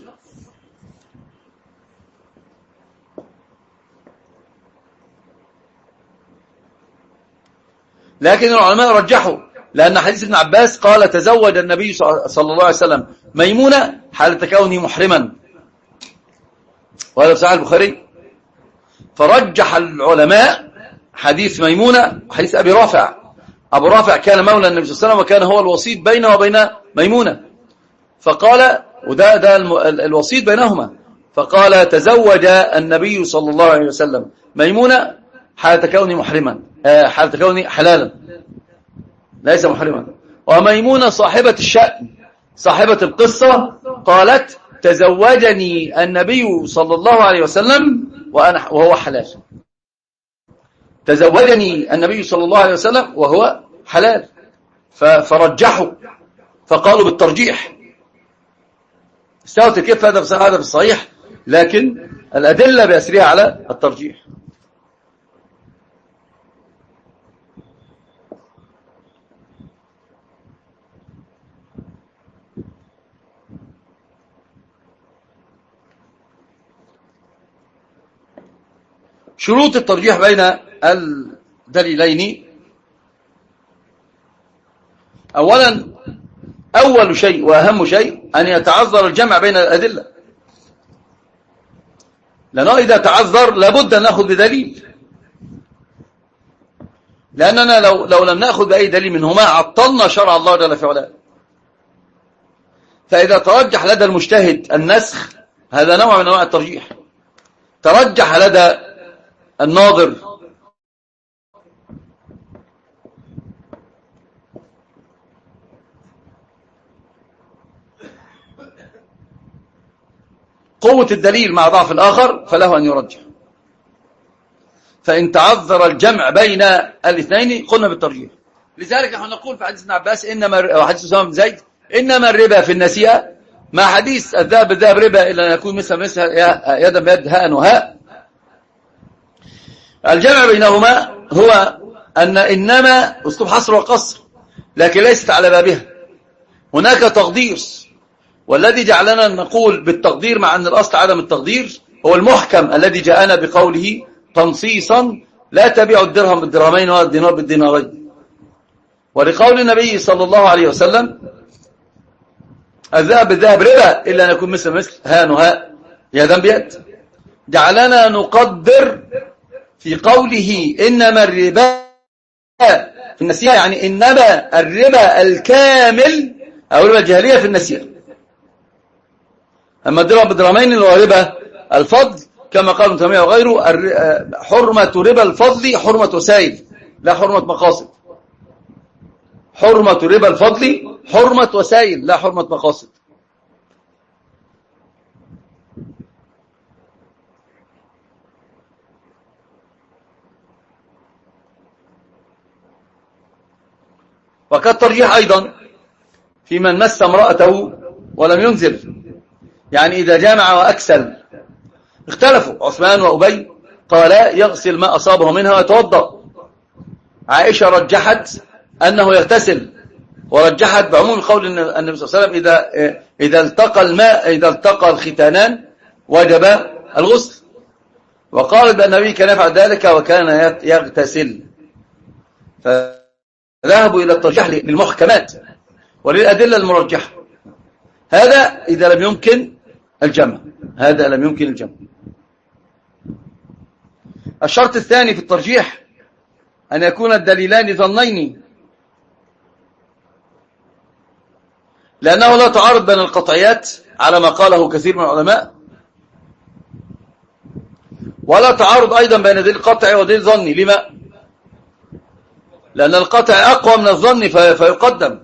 Speaker 1: لكن العلماء رجحوا، لأن حديث ابن عباس قال تزوج النبي صلى الله عليه وسلم ميمونة حالة كونه محرما، وهذا في صحيح البخاري. فرجح العلماء حديث ميمونة وحديث أبي رافع. أبو رافع كان مولى النبي صلى الله عليه وسلم وكان هو الوسيط بينه وبين ميمونة، فقال وده ده الوسيط بينهما، فقال تزوج النبي صلى الله عليه وسلم ميمونة حالة كوني محرما، حالة كوني حلالا ليس محرما. وميمونة صاحبة الشأن صاحبة القصة قالت تزوجني النبي صلى الله عليه وسلم وأنا وهو حلال. تزوجني النبي صلى الله عليه وسلم وهو حلال، فرجحوا فقالوا بالترجيح. استوت كيف هذا في الصحيح، لكن الأدلة بأسرها على الترجيح. شروط الترجيح بين الدليلين: أولا أول شيء وأهم شيء أن يتعذر الجمع بين الأدلة، لأنه إذا تعذر لابد أن نأخذ بدليل، لأننا لو, لو لم نأخذ بأي دليل منهما عطلنا شرع الله جل في علاه. فإذا ترجح لدى المجتهد النسخ هذا نوع من أنواع الترجيح، ترجح لدى الناظر قوة الدليل مع ضعف الآخر فله أن يرجح. فإن تعذر الجمع بين الاثنين قلنا بالترجيح. لذلك نحن نقول في حديث ابن عباس إنما وحديث أسامة بن زيد إنما الربا في النسيئة، مع حديث الذهب بالذهب ربا إلا أن يكون مثل مثل يدا بيد هاء وهاء. الجمع بينهما هو أن إنما أسلوب حصر وقصر، لكن ليست على بابها، هناك تقدير، والذي جعلنا نقول بالتقدير مع أن الأصل عدم التقدير هو المحكم الذي جاءنا بقوله تنصيصا لا تبيع الدرهم بالدرهمين ولا الدينار بالدينارين، ولقول النبي صلى الله عليه وسلم الذهب بالذهب ربا إلا أن يكون مثل مثل هاء وهاء يدا بيد، جعلنا نقدر في قوله إنما الربا في النسيئة، يعني إنما الربا الكامل أو الربا الجاهلية في النسيئة. أما الدرهم بدرهمين اللي هو ربا الفضل كما قال ابن تيمية وغيره، حرمة ربا الفضل حرمة وسائل لا حرمة مقاصد. حرمة ربا الفضل حرمة وسائل لا حرمة مقاصد. وقد ترجيح أيضا في من مس امرأته ولم ينزل، يعني إذا جامع وأكسل. اختلفوا عثمان وأبي، قال يغسل ما أصابه منها ويتوضأ. عائشة رجحت أنه يغتسل، ورجحت بعموم قول النبي صلى الله عليه وسلم إذا, إذا التقى الماء إذا التقى الختانان وجب الغسل، وقالت بأن النبي كان يفعل ذلك وكان يغتسل. فذهبوا إلى الترجيح للمحكمات وللأدلة المرجحة. هذا إذا لم يمكن الجمع، هذا لم يمكن الجمع. الشرط الثاني في الترجيح أن يكون الدليلان ظنين، لأنه لا تعارض بين القطعيات على ما قاله كثير من العلماء، ولا تعارض أيضا بين دليل قطعي ودليل ظني. لما؟ لأن القطع أقوى من الظن في فيقدم.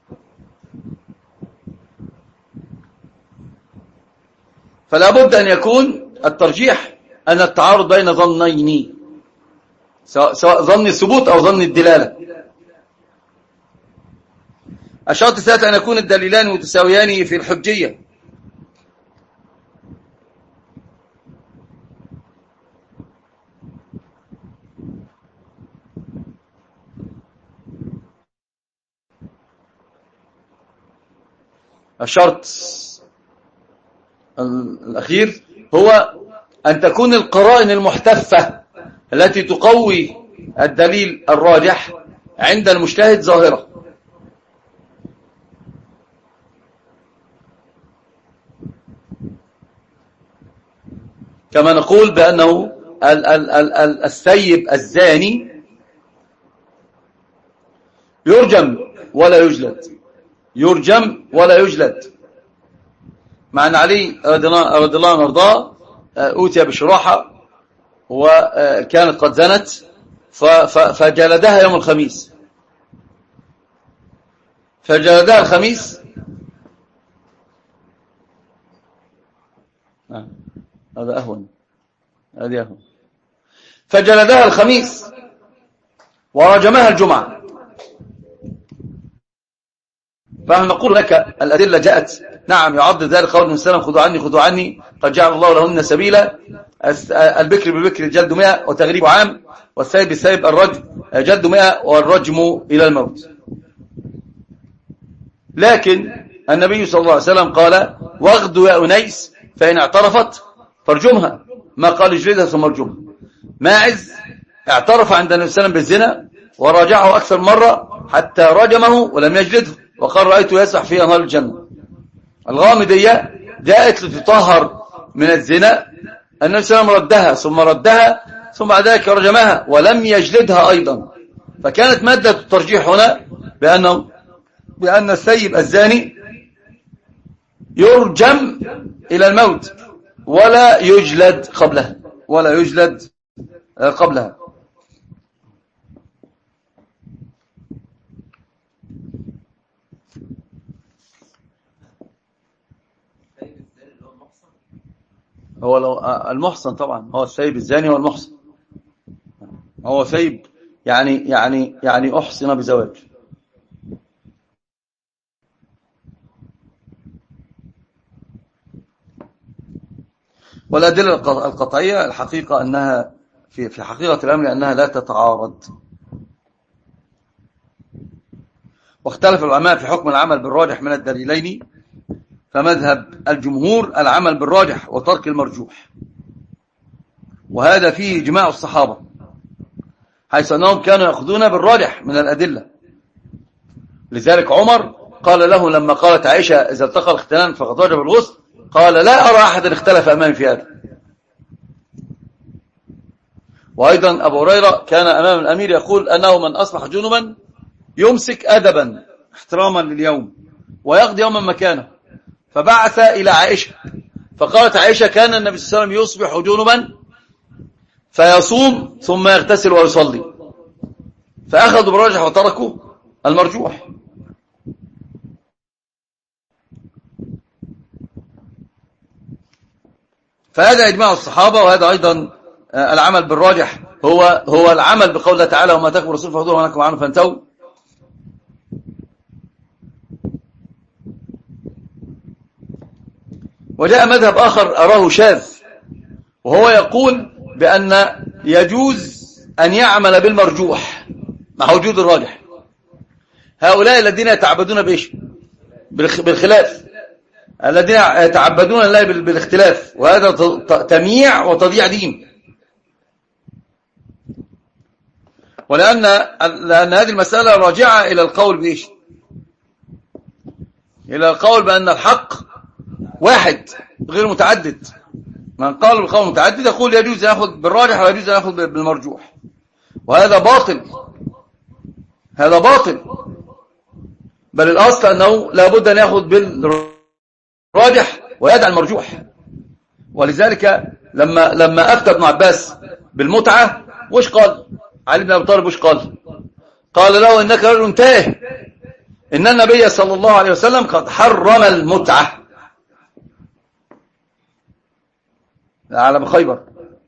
Speaker 1: فلا بد أن يكون الترجيح أن التعارض بين ظنين، سواء ظن الثبوت أو ظن الدلالة. الشرط الثالث أن يكون الدليلان متساويان في الحجية، الشرط الأخير هو أن تكون القرائن المحتفة التي تقوي الدليل الراجح عند المجتهد ظاهرة. كما نقول بأنه السيب الزاني يرجم ولا يجلد، يرجم ولا يجلد، مع أن علي رضي الله عنه وارضاه أوتي بشراحة وكانت قد زنت فجلدها يوم الخميس، فجلدها الخميس. هذا أهون، هذه أهون. فجلدها الخميس ورجمها الجمعة. فنحن نقول لك الأدلة جاءت، نعم يعض ذلك قول النبي صلى الله عليه وسلم خذوا عني خذوا عني قد جعل الله لهن سبيلا. البكر بالبكر جلد مئة وتغريب عام، والسيب بالسيب الرجم جلد مئة والرجم إلى الموت. لكن النبي صلى الله عليه وسلم قال واغدوا يا أنيس فإن اعترفت فارجمها، ما قال اجلدها ثم ارجمها. ماعز اعترف عند النبي صلى الله عليه وسلم بالزنا وراجعه أكثر مرة حتى رجمه ولم يجلده، وقال رأيته يسبح في أنهار الجنة. الغامدية جاءت لتطهر من الزنا، النبي صلى الله عليه وسلم ردها ثم ردها ثم بعد ذلك رجمها ولم يجلدها أيضا. فكانت مادة الترجيح هنا بأنه بأن السيب الزاني يرجم إلى الموت ولا يجلد قبلها، ولا يجلد قبلها. هو لو المحصن طبعا هو السيب الزاني هو المحصن، هو سيب يعني يعني يعني أحصن بزواج. والأدلة القطعية الحقيقة أنها في في حقيقة الأمر أنها لا تتعارض. واختلف العلماء في حكم العمل بالراجح من الدليلين، فمذهب الجمهور العمل بالراجح وترك المرجوح، وهذا فيه إجماع الصحابة حيث أنهم كانوا يأخذون بالراجح من الأدلة. لذلك عمر قال له لما قالت عائشة إذا التقى الاختنان فقد وجب الغسل، قال لا أرى أحد اختلف أمامي في هذا. وأيضا أبو هريرة كان أمام الأمير يقول أنه من أصبح جنبا يمسك أدبا احتراما لليوم ويقضي يوما مكانه، فبعث إلى عائشة فقالت عائشة كان النبي صلى الله عليه وسلم يصبح جنبا فيصوم ثم يغتسل ويصلي، فأخذوا بالراجح وتركوا المرجوح. فهذا إجماع الصحابة، وهذا أيضا العمل بالراجح هو هو العمل بقول الله تعالى وما تكبر الرسول فخذوه وما نهاكم عنه فانتهوا. وجاء مذهب آخر أراه شاذ، وهو يقول بأن يجوز أن يعمل بالمرجوح مع وجود الراجح. هؤلاء الذين يتعبدون بإيش؟ بالخلاف، الذين يتعبدون الله بالاختلاف، وهذا تمييع وتضييع دين. ولأن لأن هذه المسألة راجعة إلى القول بإيش؟ إلى القول بأن الحق واحد غير متعدد. من قال بالقول متعدد يقول يجوز أن يأخذ بالراجح ويجوز أن يأخذ بالمرجوح، وهذا باطل، هذا باطل. بل الأصل أنه لابد أن يأخذ بالراجح ويدع المرجوح. ولذلك لما لما أفتى ابن عباس بالمتعة وش قال؟ علي بن أبي طالب وش قال؟ قال له إنك رجل تائه، إن النبي صلى الله عليه وسلم قد حرم المتعة على بخيبر.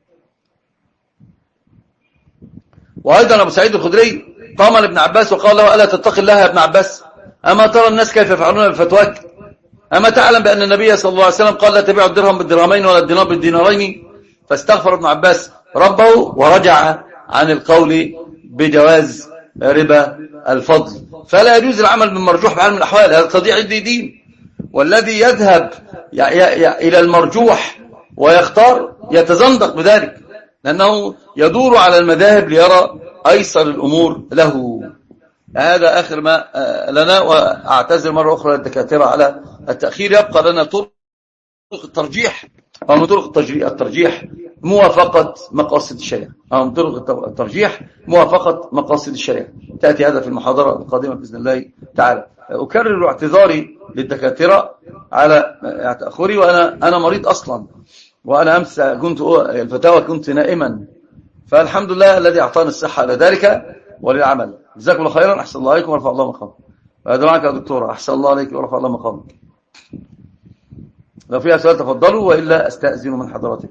Speaker 1: وأيضا أبو سعيد الخدري قام لابن عباس وقال له ألا تتقي الله يا ابن عباس، أما ترى الناس كيف يفعلون بفتواك؟ أما تعلم بأن النبي صلى الله عليه وسلم قال لا تبيعوا الدرهم بالدرهمين ولا الدينار بالدينارين؟ فاستغفر ابن عباس ربه ورجع عن القول بجواز ربا الفضل. فلا يجوز العمل بالمرجوح بحال من الأحوال، هذا تضييع الدين. والذي يذهب إلى المرجوح ويختار يتزندق بذلك، لأنه يدور على المذاهب ليرى أيسر الأمور له. هذا آخر ما لنا، وأعتذر مرة أخرى للدكاترة على التأخير. يبقى لنا طرق الترجيح، أو من طرق الترجيح موافقة مقاصد الشريعة، أو من طرق الترجيح موافقة مقاصد الشريعة. تأتي هذا في المحاضرة القادمة بإذن الله تعالى. أكرر اعتذاري للدكاترة على تأخري، وأنا أنا مريض أصلا، وأنا أمس كنت الفتاوى كنت نائما، فالحمد لله الذي أعطاني الصحة لذلك وللعمل. جزاكم الله خيرا، أحسن الله عليكم ورفع الله مقامك. هذا معك يا دكتورة، أحسن الله عليك ورفع الله مقامك. لو فيها سؤال تفضلوا، وإلا أستأذن من حضراتكم.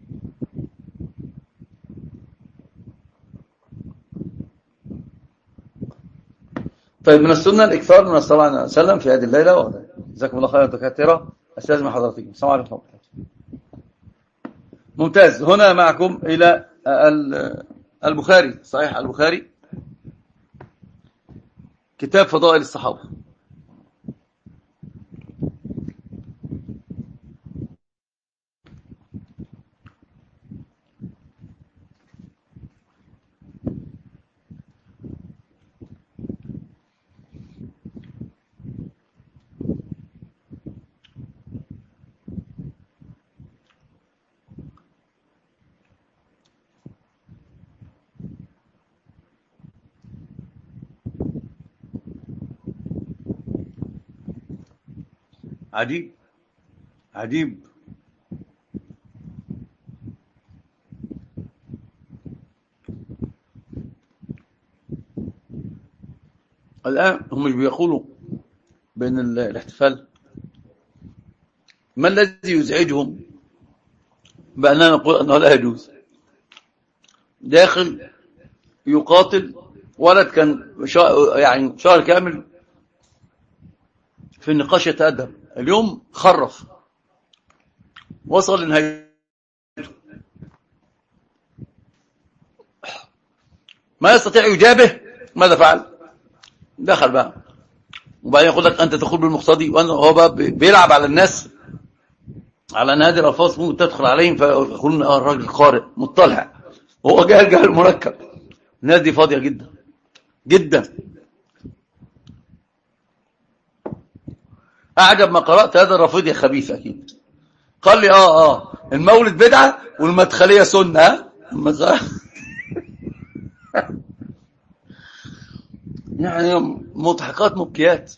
Speaker 1: طيب، من السنة الإكثار من الصلاة عليه وسلم في هذه الليلة وغدا. جزاكم الله خيرا دكاترة، أستأذن من حضراتكم. السلام عليكم ورحمة الله. ممتاز. هنا معكم إلى البخاري، صحيح البخاري، كتاب فضائل الصحابة. عجيب عجيب. الآن هم مش بيقولوا بين الاحتفال، ما الذي يزعجهم بأننا نقول أنه لا يجوز؟ داخل يقاتل ولد كان يعني شهر كامل في النقاش يتأدب، اليوم خرف وصل لنهايته، ما يستطيع يجابه. ماذا فعل؟ دخل بقى، وبعدين يقول لك أنت تقول بالمقتضي، وهو بقى بيلعب على الناس على أن هذه الألفاظ ممكن تدخل عليهم، فيقولون اه الراجل قارئ مطلع، وهو جاهل جاهل مركب. الناس دي فاضية جدا جدا. أعجب ما قرأت هذا الرافضي خبيث أكيد، قال لي آه آه المولد بدعة والمدخلية سنة. يعني مضحكات مبكيات.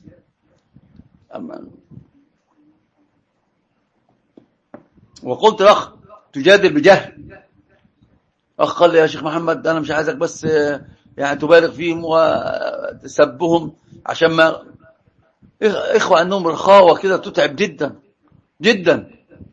Speaker 1: وقلت الأخ تجادل بجهل. أخ قال لي يا شيخ محمد أنا مش عايزك بس يعني تبالغ فيهم وتسبهم، عشان ما إخوة أنهم رخاوة كده تتعب جدا جدا.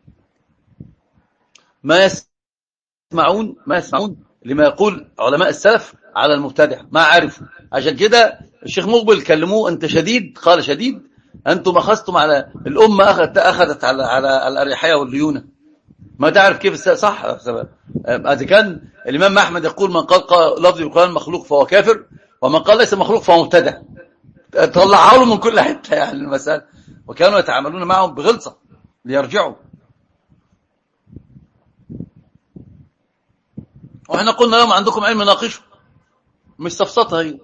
Speaker 1: ما يسمعون ما يسمعون لما يقول علماء السلف على المبتدع، ما عارف. عشان كده الشيخ مقبل كلموه أنت شديد، قال شديد، أنتم أخذتم على الأمة، أخذت, أخذت على, على الأريحية والليونة. ما تعرف كيف صح. إذا كان الإمام أحمد يقول من قال لفظ القرآن مخلوق فهو كافر، ومن قال ليس مخلوق فهو مبتدع، طلعوا له من كل حتة يعني المسألة. وكانوا يتعاملون معهم بغلظة ليرجعوا. وإحنا قلنا لهم عندكم علم ناقشه، مش سفسطة هي.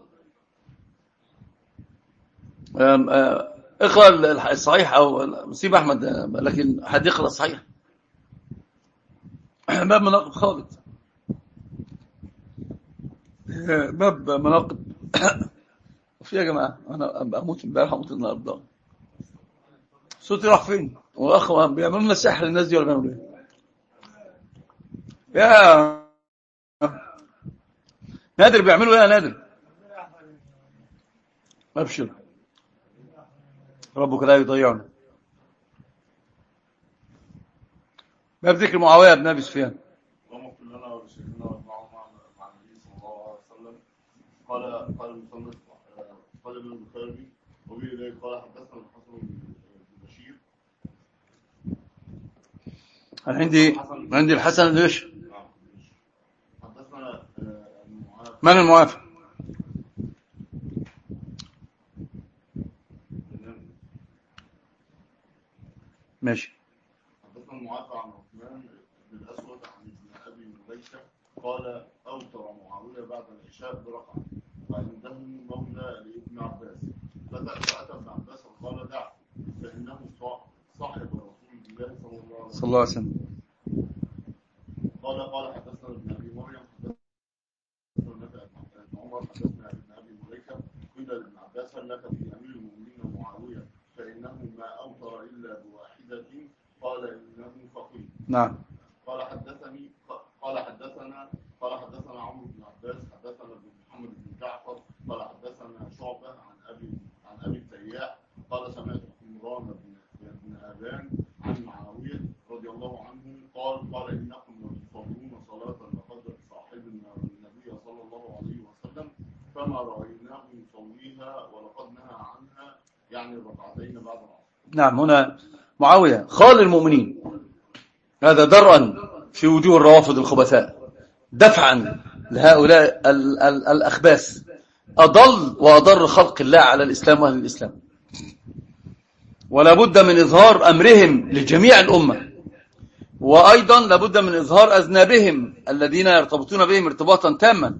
Speaker 1: اقرأ الصحيح أو سيب أحمد، لكن حد يقرأ الصحيح. باب مناقب خالد، باب مناقب. في يا جماعة أنا أموت امبارح أموت النهارده. صوتي راح فين؟ والأخوة بيعملوا لنا سحر الناس دي ولا بيعملوا إيه؟ يا نادر بيعملوا إيه يا نادر؟ أبشر ربك لا يضيعنا. باب ذكر معاوية بن أبي سفيان.
Speaker 2: قال قال المصنف قال ابن البخاري وبه إليه قال حدثنا الحسن بن بشير.
Speaker 1: عندي عندي الحسن بن بشير.
Speaker 2: حدثنا
Speaker 1: من المعافى؟ ماشي.
Speaker 2: حدثنا المعافى عن عثمان بن الأسود عن ابن أبي مليكة قال أوتر معاوية بعد العشاء بركعة وعنده مولى لابن عباس فأتى ابن عباس وقال دع فإنه صاحب رسول الله صلى الله عليه وسلم. قال قال حدثنا ابن أبي مريم حدثنا ابن عمر حدثنا ابن أبي مليكة قيل لابن عباس هل لك في أمير المؤمنين معاوية فإنه ما أوتر إلا بواحدة قال إنه فقيه.
Speaker 1: نعم.
Speaker 2: قال حدثني قال حدثنا قال حدثنا عمرو بن عباس حدثنا ابن محمد بن جعفر قال حدثنا شعبة عن أبي عن أبي التياح قال سمعت عمران بن بن أبان عن معاوية رضي الله عنه قال قال إنكم لتصلون صلاة لقدر صاحبنا النبي صلى الله عليه وسلم فما رأيناه يصليها ولقد نهى عنها يعني الركعتين بعد العصر.
Speaker 1: نعم. هنا معاوية خال المؤمنين، هذا درءا في وجوه الروافض الخبثاء، دفعا لهؤلاء ال ال الأخباث، أضل وأضر خلق الله على الإسلام وأهل الإسلام. ولا بد من إظهار أمرهم لجميع الأمة، وأيضا لابد من إظهار أذنابهم الذين يرتبطون بهم ارتباطا تاما.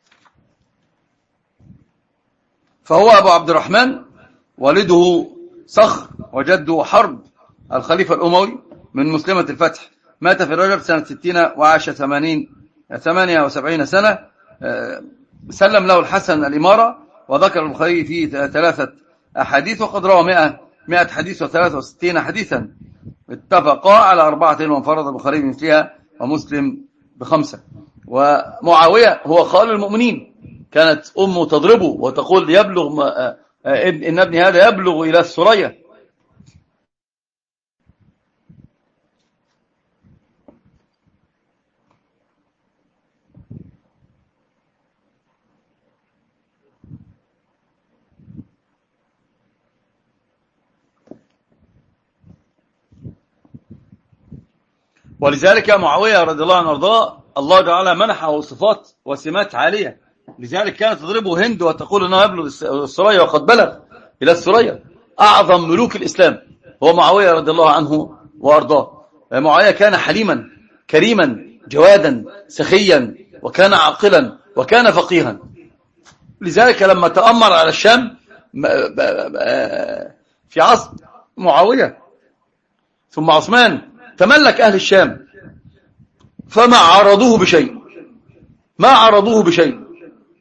Speaker 1: فهو أبو عبد الرحمن والده صخر وجده حرب الخليفة الأموي من مسلمة الفتح، مات في رجب سنة ستين وعاش ثمانين ثمانية وسبعين سنة. سلم له الحسن الإمارة، وذكر البخاري فيه ثلاثة أحاديث، وقد روى مئة مئة حديث وثلاثة وستين حديثا. اتفقا على أربعة وانفرد البخاري بمثلها ومسلم بخمسة. ومعاوية هو خال المؤمنين، كانت أمه تضربه وتقول يبلغ ما إن ابني هذا يبلغ إلى الثريا. ولذلك معاوية رضي الله عنه وارضاه الله تعالى منحه صفات وسمات عالية، لذلك كانت تضربه هند وتقول انه يبلغ الثريا وقد بلغ الى الثريا. اعظم ملوك الاسلام هو معاوية رضي الله عنه وارضاه. معاوية كان حليما كريما جوادا سخيا، وكان عاقلا وكان فقيها. لذلك لما تأمر على الشام في عصر معاوية ثم عثمان تملك أهل الشام، فما عرضوه بشيء ما عرضوه بشيء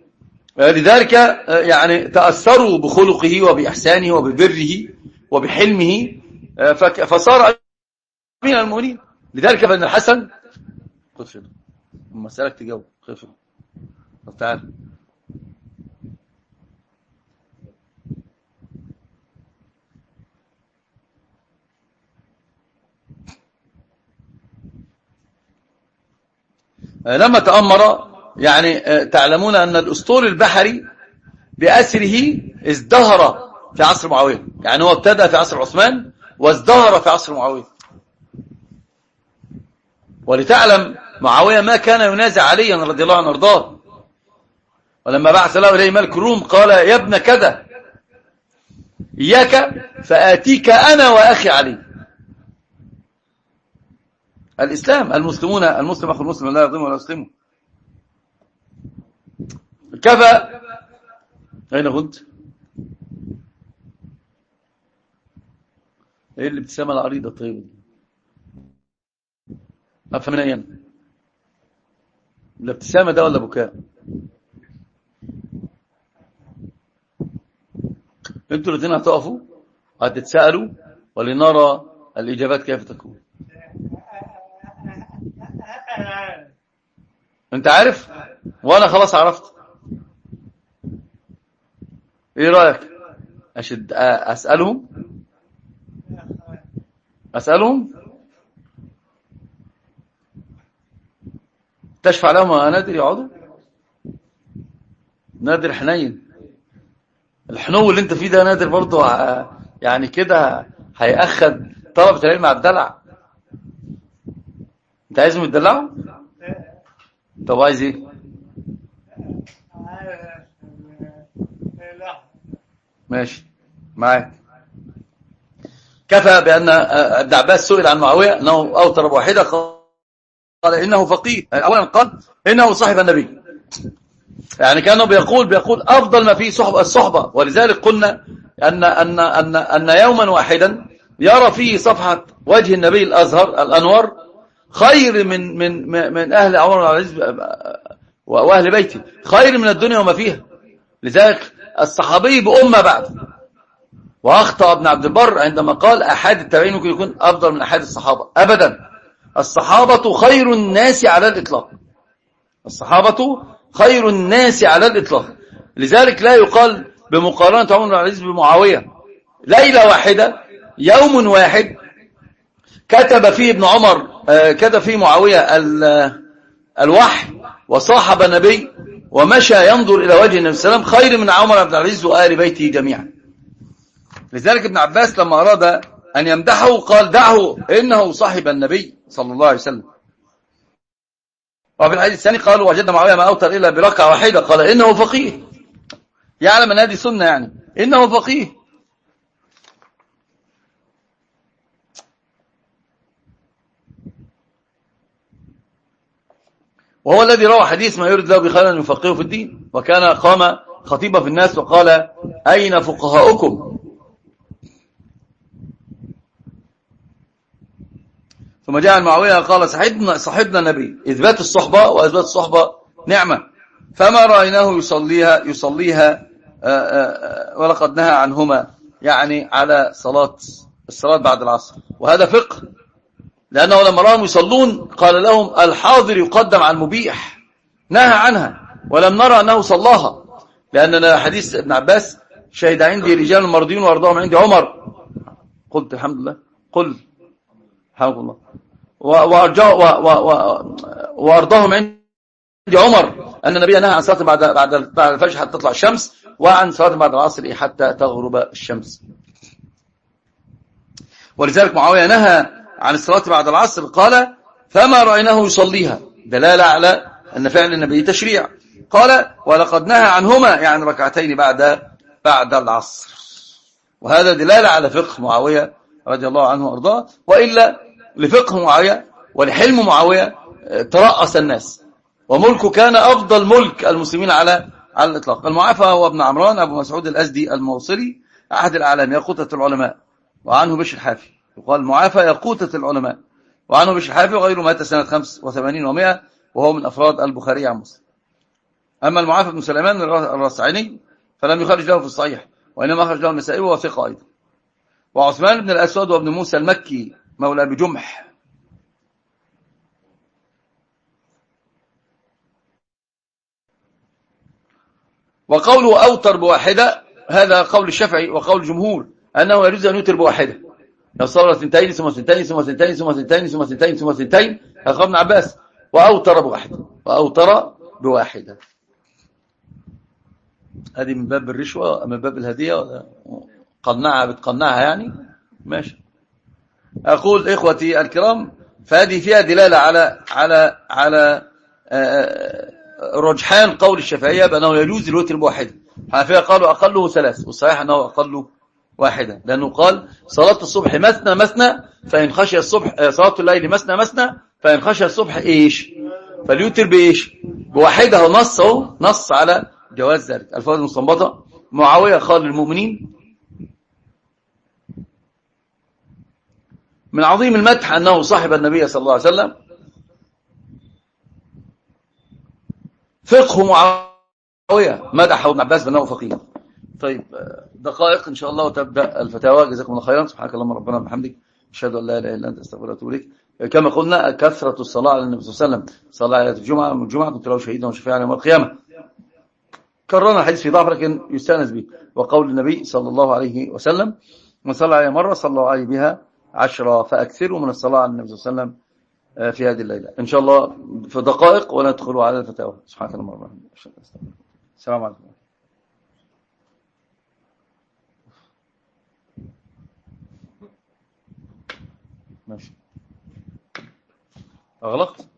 Speaker 1: لذلك يعني تأثروا بخلقه وبإحسانه وببره وبحلمه فصار من المؤمنين. لذلك فإن الحسن خذ مسألك تجاوب خذ تعال لما تأمر يعني تعلمون أن الأسطول البحري بأسره ازدهر في عصر معاوية، يعني هو ابتدأ في عصر عثمان وازدهر في عصر معاوية. ولتعلم معاوية ما كان ينازع عليا رضي الله عنه وارضاه، ولما بعث له إليه ملك الروم قال يا ابن كذا إياك فآتيك أنا وأخي علي. الإسلام المسلمون المسلم أخو المسلم لا يظلم ولا يسلمه. كفى. أين كنت؟ إيه الابتسامة العريضة الطيبة دي؟ أفهم من أين؟ الابتسامة ده ولا بكاء؟ انتوا الاثنين هتقفوا هتتسألوا ولنرى الإجابات كيف تكون. انت عارف وانا خلاص عرفت. ايه رأيك اشد اسألهم اسألهم تشفع لهم يا نادر يقعدوا؟ نادر حنين، الحنو اللي انت فيه ده نادر برضو يعني كده هيأخذ طلبة العلم على الدلع. انت عايزهم يتدلعوا؟ طب عايز ايه؟ ماشي معاك. كفى بأن ابن عباس سئل عن معاوية أنه أوتر بواحدة قال إنه فقيه. أولا قال إنه صاحب النبي، يعني كانوا بيقول بيقول أفضل ما فيه صحبة الصحبة. ولذلك قلنا أن أن أن أن يوما واحدا يرى فيه صفحة وجه النبي الأزهر الأنور خير من من من أهل عمر بن عبد العزيز وأهل بيته، خير من الدنيا وما فيها. لذلك الصحابي بأمة بعد. وأخطأ ابن عبد البر عندما قال أحد التابعين ممكن يكون أفضل من أحد الصحابة. أبدا، الصحابة خير الناس على الإطلاق، الصحابة خير الناس على الإطلاق. لذلك لا يقال بمقارنة عمر بن عبد العزيز بمعاوية. ليلة واحدة يوم واحد كتب فيه ابن عمر كتب فيه معاوية الوحي وصاحب النبي ومشى ينظر إلى وجه النبي صلى الله عليه وسلم خير من عمر بن عبد العزيز وآل بيته جميعا. لذلك ابن عباس لما أراد أن يمدحه قال دعه إنه صاحب النبي صلى الله عليه وسلم. وفي الحديث الثاني قالوا وجدنا معاوية ما أوتر إلا بركعة واحدة قال إنه فقيه، يعلم أن هذه سنة، يعني إنه فقيه. وهو الذي روى حديث ما يريد له بخير أن يفقهه في الدين. وكان قام خطيبا في الناس وقال أين فقهاؤكم؟ ثم جاء معاوية قال صحبنا صحبنا النبي. إثبات الصحبة وإثبات الصحبة نعمة، فما رأيناه يصليها يصليها ولقد نهى عنهما، يعني على صلاة الصلاة بعد العصر. وهذا فقه، لأنه لما رأهم يصلون قال لهم الحاضر يقدم على المبيح، نهى عنها ولم نرى أنه صلاها. لأننا حديث ابن عباس شهد عندي رجال مرضين وأرضاهم عندي عمر. قلت الحمد لله، قل الحمد الله. وأرضاهم عندي عمر أن النبي نهى عن صلاة بعد بعد بعد الفجر حتى تطلع الشمس، وعن صلاة بعد العصر حتى تغرب الشمس. ولذلك معاوية نهى عن الصلاة بعد العصر قال فما رأيناه يصليها، دلالة على أن فعل النبي تشريع. قال ولقد نهى عنهما، يعني ركعتين بعد بعد العصر. وهذا دلالة على فقه معاوية رضي الله عنه وارضاه. وإلا لفقه معاوية ولحلم معاوية ترأس الناس، وملكه كان أفضل ملك المسلمين على على الإطلاق. المعافى هو ابن عمران أبو مسعود الأزدي الموصلي، أحد الأعلام، يقوتة العلماء، وعنه بشر الحافي. يقال معافى يقوتة العلماء، وعنه بشر الحافي وغيره، مات سنة خمس وثمانين ومائة، وهو من أفراد البخاري عن مسلم. أما المعافى بن سليمان الرصعيني فلم يخرج له في الصحيح، وإنما أخرج له النسائي وهو ثقة أيضا. وعثمان بن الأسود وابن موسى المكي مولى أبي جمح وقوله أوتر بواحدة هذا قول الشافعي وقول الجمهور أنه يجوز أن يوتر بواحدة، لو صلى ثنتين ثم ثنتين ثم ثنتين ثم ثنتين ثم ثنتين ثم ثنتين. هذا قول ابن عباس. وأوتر بواحدة وأوتر بواحدة. هذه من باب الرشوة من باب الهدية ولا قنعها بتقنعها يعني ماشي. أقول إخوتي الكرام فهذه فيها دلالة على على على رجحان قول الشافعية بأنه يجوز الوتر بواحدة. الحنفية قالوا أقله ثلاث، والصحيح أنه أقله واحدة، لأنه قال صلاة الصبح مثنى مثنى فإن خشي الصبح، صلاة الليل مثنى مثنى فإن خشي الصبح إيش فليوتر بإيش بواحدة. ونص نص على جواز ذلك. الفوائد المستنبطة: معاوية خال المؤمنين، من عظيم المدح أنه صاحب النبي صلى الله عليه وسلم. فقه معاوية مدحه ابن عباس بأنه فقيه. طيب دقائق إن شاء الله وتبدأ الفتاوى. جزاكم الله خيرا. سبحانك اللهم ربنا وبحمدك أشهد أن لا إله إلا أنت أستغفرك وأتوب إليك. كما قلنا كثرة الصلاة على النبي صلى الله عليه وسلم. صلاة على الجمعة من الجمعة كنت له شهيدا وشفيعا يوم القيامة. كررنا الحديث في ضعف لكن يستانس به. وقول النبي صلى الله عليه وسلم: من صلى عليه مرة صلى الله عليه بها عشرة. فأكثروا من الصلاة على النبي صلى الله عليه وسلم في هذه الليلة إن شاء الله في دقائق وندخل على الفتاوى. سبحانك اللهم وبحمدك. السلام عليكم. ماشي. أغلقت.